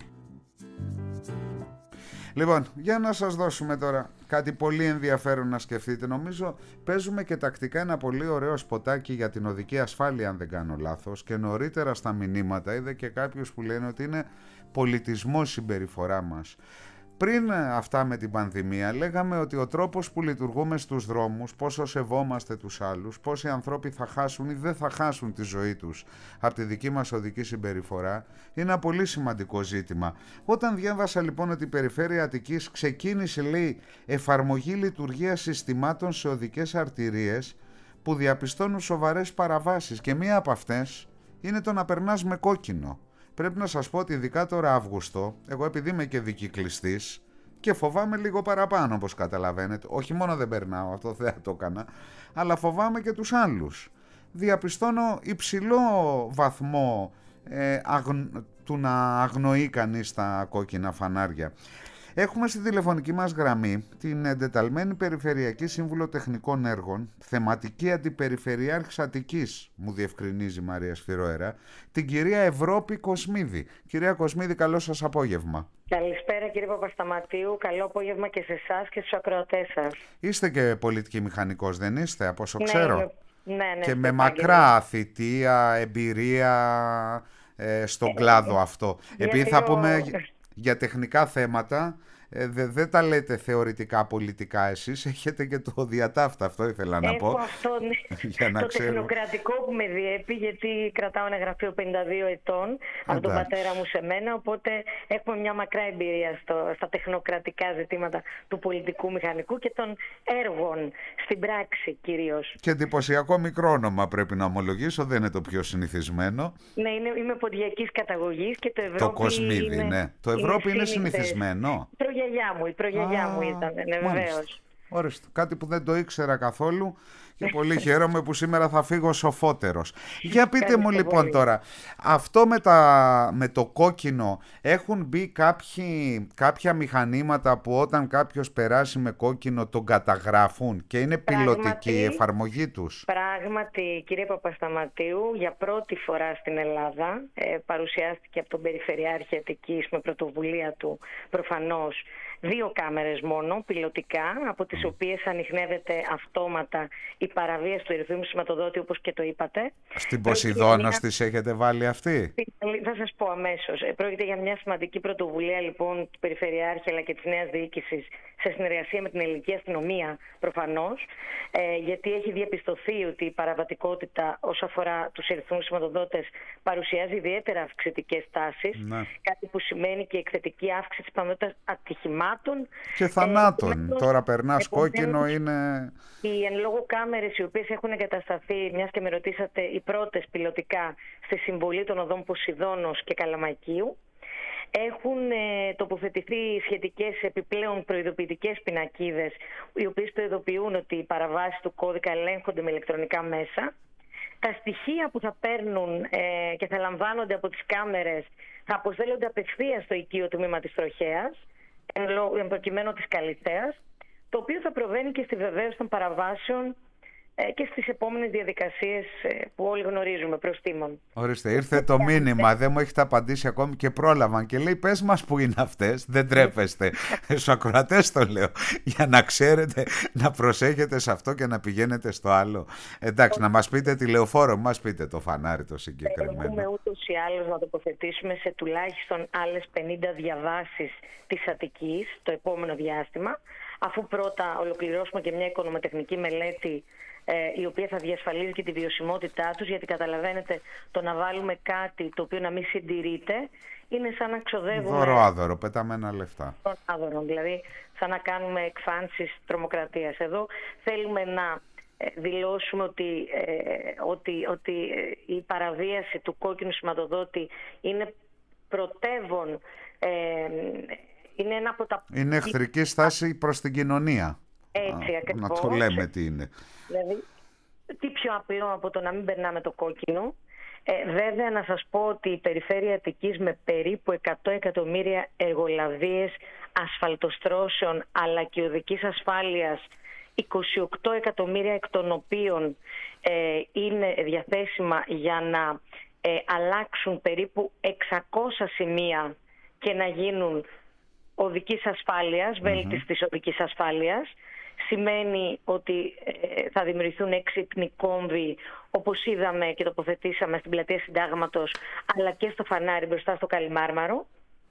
Λοιπόν, για να σας δώσουμε τώρα κάτι πολύ ενδιαφέρον να σκεφτείτε. Νομίζω παίζουμε και τακτικά ένα πολύ ωραίο σποτάκι για την οδική ασφάλεια, αν δεν κάνω λάθος, και νωρίτερα στα μηνύματα είδα και κάποιους που λένε ότι είναι πολιτισμός η συμπεριφορά μας. Πριν αυτά με την πανδημία λέγαμε ότι ο τρόπος που λειτουργούμε στους δρόμους, πόσο σεβόμαστε τους άλλους, πόσοι ανθρώποι θα χάσουν ή δεν θα χάσουν τη ζωή τους από τη δική μας οδική συμπεριφορά, είναι ένα πολύ σημαντικό ζήτημα. Όταν διάβασα λοιπόν ότι η Περιφέρεια Αττικής ξεκίνησε, λέει, εφαρμογή λειτουργίας συστημάτων σε οδικές αρτηρίες που διαπιστώνουν σοβαρές παραβάσεις, και μία από αυτές είναι το να περνάς με κόκκινο. Πρέπει να σας πω ότι ειδικά τώρα Αύγουστο, εγώ επειδή είμαι και δικυκλιστής και φοβάμαι λίγο παραπάνω, όπως καταλαβαίνετε, όχι μόνο δεν περνάω, αυτό δεν το έκανα, αλλά φοβάμαι και τους άλλους. Διαπιστώνω υψηλό βαθμό ε, αγν... του να αγνοεί κανείς τα κόκκινα φανάρια. Έχουμε στη τηλεφωνική μας γραμμή την εντεταλμένη Περιφερειακή Σύμβουλο Τεχνικών Έργων, θεματική αντιπεριφερειάρχη Αττικής, μου διευκρινίζει η Μαρία Σφυροέρα, την κυρία Ευρώπη Κοσμίδη. Κυρία Κοσμίδη, καλό σας απόγευμα. Καλησπέρα κύριε Παπασταματίου, καλό απόγευμα και σε εσάς και στους ακροατές σας. Είστε και πολιτική μηχανικός, δεν είστε, από όσο ξέρω? Ναι, ναι, ναι, και με μακρά θητεία, εμπειρία ε, στον ε, κλάδο ε, αυτό. Ε, Επειδή θα πούμε για τεχνικά θέματα, ε, δεν δε τα λέτε θεωρητικά πολιτικά εσείς, έχετε και το διατάφτα, αυτό ήθελα να Έχω πω. αυτό, ναι. Για να το ξέρω. τεχνοκρατικό που με διέπει, γιατί κρατάω ένα γραφείο πενήντα δύο ετών από τον πατέρα μου σε μένα, οπότε έχουμε μια μακρά εμπειρία στο, στα τεχνοκρατικά ζητήματα του πολιτικού μηχανικού και των έργων στην πράξη κυρίως. Και εντυπωσιακό μικρό όνομα, πρέπει να ομολογήσω, δεν είναι το πιο συνηθισμένο. Ναι, είναι, είμαι ποντιακής καταγωγής και το Ευρώπη. Το Κοσμίδη, είναι, ναι. Το Ευρώπη είναι, είναι συνηθισμένο. Η προγιαγιά μου, η προγιαγιά μου ήταν, ναι, βεβαίως. Ορίστε, κάτι που δεν το ήξερα καθόλου και πολύ χαίρομαι που σήμερα θα φύγω σοφότερος. Για πείτε μου λοιπόν τώρα, αυτό με, τα, με το κόκκινο, έχουν μπει κάποιοι, κάποια μηχανήματα που όταν κάποιος περάσει με κόκκινο τον καταγράφουν και είναι πιλωτική η εφαρμογή τους? Πράγματι, κύριε Παπασταματίου, για πρώτη φορά στην Ελλάδα ε, παρουσιάστηκε από τον Περιφερειάρχη Αττικής με πρωτοβουλία του προφανώς δύο κάμερες μόνο, πιλωτικά, από τις οποίες ανιχνεύεται αυτόματα η παραβίαση του ερυθρού σηματοδότη, όπως και το είπατε. Στην Ποσειδώνας μια... τις έχετε βάλει αυτή? Θα σας πω αμέσως. Πρόκειται για μια σημαντική πρωτοβουλία λοιπόν του Περιφερειάρχη αλλά και της νέας διοίκησης σε συνεργασία με την ελληνική αστυνομία προφανώς, ε, γιατί έχει διαπιστωθεί ότι η παραβατικότητα όσον αφορά τους ερυθρούς σηματοδότες παρουσιάζει ιδιαίτερα αυξητικές τάσεις, ναι. Κάτι που σημαίνει και εκθετική αύξηση της πιθανότητας ατυχημάτων και θανάτων. Ε, Τώρα περνάς κόκκινο, είναι... Οι εν λόγω κάμερες οι οποίες έχουν εγκατασταθεί, μιας και με ρωτήσατε, οι πρώτες πιλωτικά στη συμβολή των οδών Ποσειδώνος και Καλαμακίου, έχουν ε, τοποθετηθεί σχετικές επιπλέον προειδοποιητικές πινακίδες, οι οποίες προειδοποιούν ότι οι παραβάσεις του κώδικα ελέγχονται με ηλεκτρονικά μέσα. Τα στοιχεία που θα παίρνουν ε, και θα λαμβάνονται από τις κάμερες θα αποστέλλονται απευθείας στο οικείο τμήμα της τροχέας, εν προκειμένου της Καλυθέας, το οποίο θα προβαίνει και στη βεβαίωση των παραβάσεων και στις επόμενες διαδικασίες που όλοι γνωρίζουμε, προστήμων. Ορίστε, ήρθε το μήνυμα, δεν μου έχετε απαντήσει ακόμη και πρόλαβαν και λέει πες μας που είναι αυτές, δεν τρέπεστε. Στους ακροατές το λέω, για να ξέρετε να προσέχετε σε αυτό και να πηγαίνετε στο άλλο. Εντάξει, να μας πείτε τηλεοφόρο, μας πείτε το φανάρι το συγκεκριμένο. Έχουμε ούτως ή άλλως να τοποθετήσουμε σε τουλάχιστον άλλες πενήντα διαβάσεις της Αττικής το επόμενο διάστημα. αφού πρώτα ολοκληρώσουμε και μια οικονομοτεχνική μελέτη η οποία θα διασφαλίζει και τη βιωσιμότητά τους, γιατί καταλαβαίνετε, το να βάλουμε κάτι το οποίο να μην συντηρείται είναι σαν να ξοδεύουμε... Δώρο-άδωρο, πεταμένα λεφτά. Δώρο-άδωρο, δηλαδή σαν να κάνουμε εκφάνσεις τρομοκρατίας. Εδώ θέλουμε να δηλώσουμε ότι, ε, ότι, ότι η παραβίαση του κόκκινου σηματοδότη είναι πρωτεύον, ε, είναι ένα από τα... Είναι εχθρική στάση προς την κοινωνία. Έτσι, ακριβώς. Να το λέμε τι είναι. Δηλαδή, τι πιο απλό από το να μην περνάμε το κόκκινο. Ε, βέβαια, να σας πω ότι η περιφέρεια Αττικής με περίπου εκατό εκατομμύρια εργολαβίες ασφαλτοστρώσεων αλλά και οδικής ασφάλειας, είκοσι οκτώ εκατομμύρια εκ των οποίων ε, είναι διαθέσιμα για να ε, αλλάξουν περίπου εξακόσια σημεία και να γίνουν οδικής ασφάλειας, mm-hmm. βέλτιστης οδικής ασφάλειας. Σημαίνει ότι ε, θα δημιουργηθούν έξυπνοι κόμβοι, όπως είδαμε και τοποθετήσαμε στην πλατεία Συντάγματος, αλλά και στο φανάρι μπροστά στο Καλιμάρμαρο.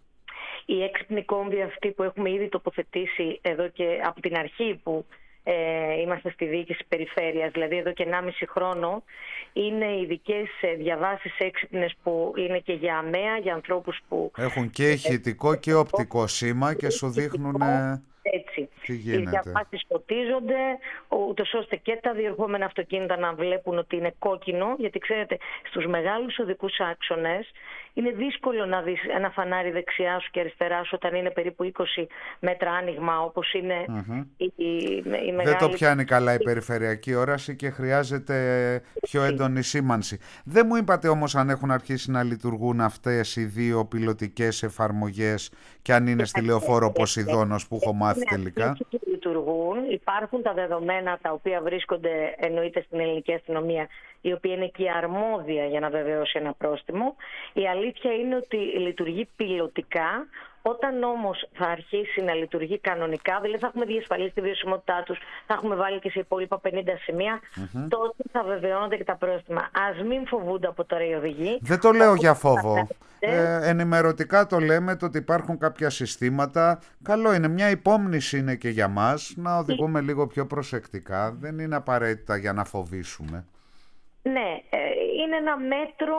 Οι έξυπνοι κόμβοι αυτοί που έχουμε ήδη τοποθετήσει εδώ και από την αρχή που ε, είμαστε στη διοίκηση περιφέρειας, δηλαδή εδώ και ενάμιση χρόνο, είναι ειδικές διαβάσεις έξυπνες που είναι και για ΑΜΕΑ, για ανθρώπους που... Έχουν και ηχητικό και οπτικό σήμα και σου δείχνουν... Έτσι. Τι οι διαβάσεις φωτίζονται, ούτως ώστε και τα διερχόμενα αυτοκίνητα να βλέπουν ότι είναι κόκκινο, γιατί ξέρετε, στους μεγάλους οδικούς άξονες είναι δύσκολο να δεις ένα φανάρι δεξιά σου και αριστερά σου όταν είναι περίπου είκοσι μέτρα άνοιγμα, όπως είναι mm-hmm. η, η, η μεγάλη... Δεν το πιάνει καλά η περιφερειακή όραση και χρειάζεται πιο έντονη σήμανση. Δεν μου είπατε όμως αν έχουν αρχίσει να λειτουργούν αυτές οι δύο πιλωτικές εφαρμογές και αν είναι στη Λεωφόρο Ποσειδώνος που έχω μάθει τελικά. Λειτουργούν, υπάρχουν τα δεδομένα τα οποία βρίσκονται εννοείται στην ελληνική αστυνομία, η οποία είναι και αρμόδια για να βεβαιώσει ένα πρόστιμο. Η αλήθεια είναι ότι λειτουργεί πιλωτικά. Όταν όμως θα αρχίσει να λειτουργεί κανονικά, δηλαδή θα έχουμε διασφαλίσει τη βιωσιμότητά τους, θα έχουμε βάλει και σε υπόλοιπα πενήντα σημεία, mm-hmm. τότε θα βεβαιώνονται και τα πρόστιμα. Ας μην φοβούνται από τώρα οι οδηγοί. Δεν το λέω για φόβο. Ε, ενημερωτικά το λέμε, το ότι υπάρχουν κάποια συστήματα. Καλό είναι, μια υπόμνηση είναι και για μας να οδηγούμε λίγο πιο προσεκτικά. Δεν είναι απαραίτητα για να φοβήσουμε. Ναι, ε, είναι ένα μέτρο...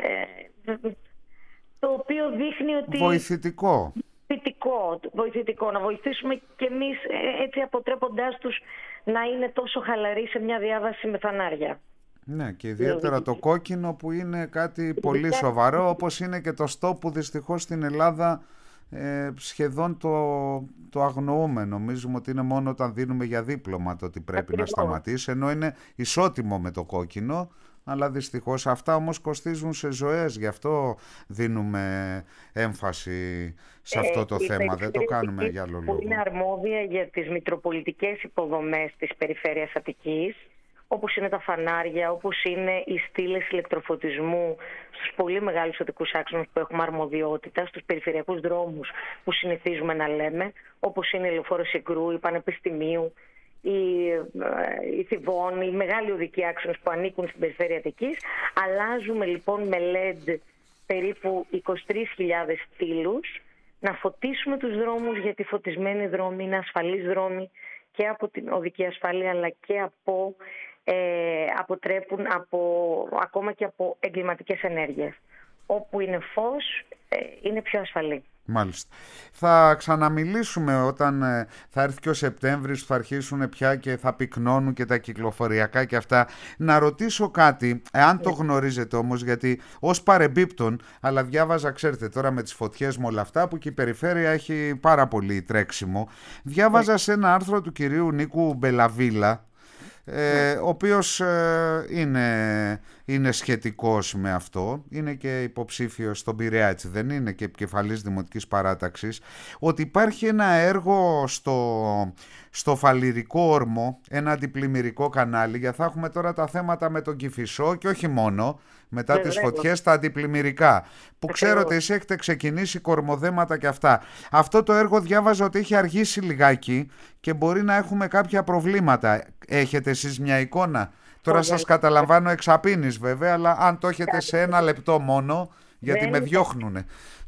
Ε, το οποίο δείχνει ότι... Βοηθητικό. Βοηθητικό, βοηθητικό. Να βοηθήσουμε και εμείς έτσι αποτρέποντάς τους να είναι τόσο χαλαροί σε μια διάβαση με φανάρια. Ναι, και ιδιαίτερα το κόκκινο που είναι κάτι πολύ σοβαρό, όπως είναι και το στόπ που δυστυχώς στην Ελλάδα ε, σχεδόν το, το αγνοούμε. Νομίζουμε ότι είναι μόνο όταν δίνουμε για δίπλωμα το ότι πρέπει Ακριβώς. να σταματήσει, ενώ είναι ισότιμο με το κόκκινο. Αλλά δυστυχώς αυτά όμως κοστίζουν σε ζωές, γι' αυτό δίνουμε έμφαση σε αυτό το ε, θέμα, δεν το κάνουμε για άλλο λόγο. Είναι αρμόδια για τις μητροπολιτικές υποδομές της περιφέρειας Αττικής, όπως είναι τα φανάρια, όπως είναι οι στήλες ηλεκτροφωτισμού στους πολύ μεγάλους οδικούς άξονες που έχουμε αρμοδιότητα, στους περιφερειακούς δρόμους που συνηθίζουμε να λέμε, όπως είναι η Λεωφόρο Συγκρού, η Πανεπιστημίου, οι, οι Θηβών, οι μεγάλοι οδικοί άξονες που ανήκουν στην περιφέρεια Αττικής. Αλλάζουμε λοιπόν με ελ ι ντι περίπου είκοσι τρεις χιλιάδες στήλους, να φωτίσουμε τους δρόμους, γιατί φωτισμένοι δρόμοι είναι ασφαλείς δρόμοι και από την οδική ασφάλεια, αλλά και από, ε, αποτρέπουν από, ακόμα και από εγκληματικές ενέργειες. Όπου είναι φως, ε, είναι πιο ασφαλή. Μάλιστα. Θα ξαναμιλήσουμε όταν ε, θα έρθει και ο Σεπτέμβρης, θα αρχίσουν πια και θα πυκνώνουν και τα κυκλοφοριακά και αυτά. Να ρωτήσω κάτι, εάν το γνωρίζετε όμως, γιατί ως παρεμπίπτον, αλλά διάβαζα, ξέρετε τώρα με τις φωτιές με όλα αυτά, που και η περιφέρεια έχει πάρα πολύ τρέξιμο. Διάβαζα σε ένα άρθρο του κυρίου Νίκου Μπελαβίλα, Ε, ο οποίος ε, είναι, είναι σχετικός με αυτό, είναι και υποψήφιος στον Πειραιά, έτσι δεν είναι, και επικεφαλής Δημοτικής Παράταξης, ότι υπάρχει ένα έργο στο, στο Φαλιρικό Όρμο, ένα αντιπλημμυρικό κανάλι, γιατί θα έχουμε τώρα τα θέματα με τον Κηφισό και όχι μόνο, μετά τις φωτιές τα αντιπλημμυρικά, που ξέρω ότι εσείς έχετε ξεκινήσει κορμοδέματα και αυτά. Αυτό το έργο διάβαζα ότι έχει αργήσει λιγάκι και μπορεί να έχουμε κάποια προβλήματα. Έχετε εσείς μια εικόνα? Τώρα σας καταλαμβάνω εξαπίνης βέβαια, αλλά αν το έχετε σε ένα λεπτό μόνο, γιατί με διώχνουνε.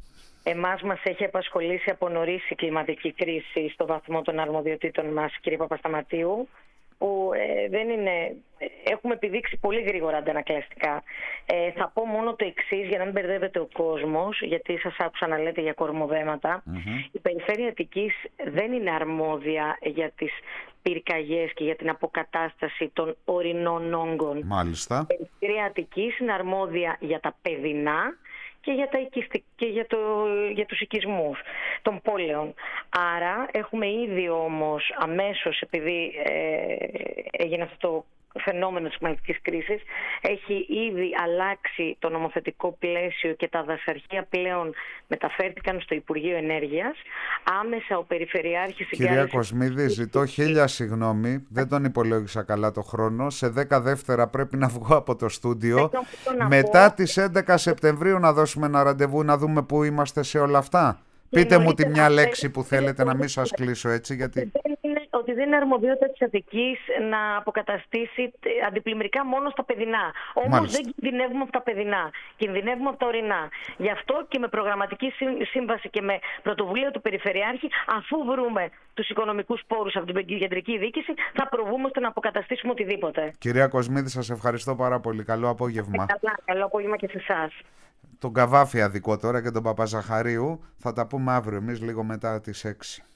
Εμάς μας έχει απασχολήσει από νωρίς η κλιματική κρίση στο βαθμό των αρμοδιοτήτων μας, κύριε Παπασταματίου, που ε, δεν είναι, έχουμε επιδείξει πολύ γρήγορα αντανακλαστικά. Ε, θα πω μόνο το εξής, για να μην μπερδεύεται ο κόσμος, γιατί σας άκουσα να λέτε για κορμοδέματα. Mm-hmm. Η Περιφέρεια Αττικής δεν είναι αρμόδια για τις πυρκαγιές και για την αποκατάσταση των ορεινών όγκων. Μάλιστα. Η Περιφέρεια Αττικής είναι αρμόδια για τα παιδινά και για, τα οικιστη... και για, το... για τους οικισμούς των πόλεων. Άρα έχουμε ήδη όμως αμέσως, επειδή ε, έγινε αυτό το φαινόμενο της κλιματικής κρίσης, έχει ήδη αλλάξει το νομοθετικό πλαίσιο και τα δασαρχεία πλέον μεταφέρθηκαν στο Υπουργείο Ενέργειας. Άμεσα ο Περιφερειάρχης... Κυρία Κοσμίδη, ζητώ χίλια συγγνώμη, δεν τον υπολόγισα καλά το χρόνο. Σε δέκα δεύτερα πρέπει να βγω από το στούντιο. Μετά πω... τις έντεκα Σεπτεμβρίου να δώσουμε ένα ραντεβού, να δούμε πού είμαστε σε όλα αυτά. Πείτε μου τη μια λέξη που θέλετε, να μην σας κλείσω έτσι, γιατί... Ότι δεν είναι αρμοδιότητα της Αττικής να αποκαταστήσει αντιπλημμυρικά μόνο στα παιδινά. Όμως δεν κινδυνεύουμε από τα παιδινά, κινδυνεύουμε από τα ορεινά. Γι' αυτό και με προγραμματική σύμβαση και με πρωτοβουλία του Περιφερειάρχη, αφού βρούμε τους οικονομικούς πόρους από την κεντρική διοίκηση, θα προβούμε ώστε να αποκαταστήσουμε οτιδήποτε. Κυρία Κοσμίδη, σας ευχαριστώ πάρα πολύ. Καλό απόγευμα. Καλά, καλό απόγευμα και σε εσάς. Τον Καβάφη αδικό τώρα και τον Παπαζαχαρίου θα τα πούμε αύριο εμείς λίγο μετά τις έξι.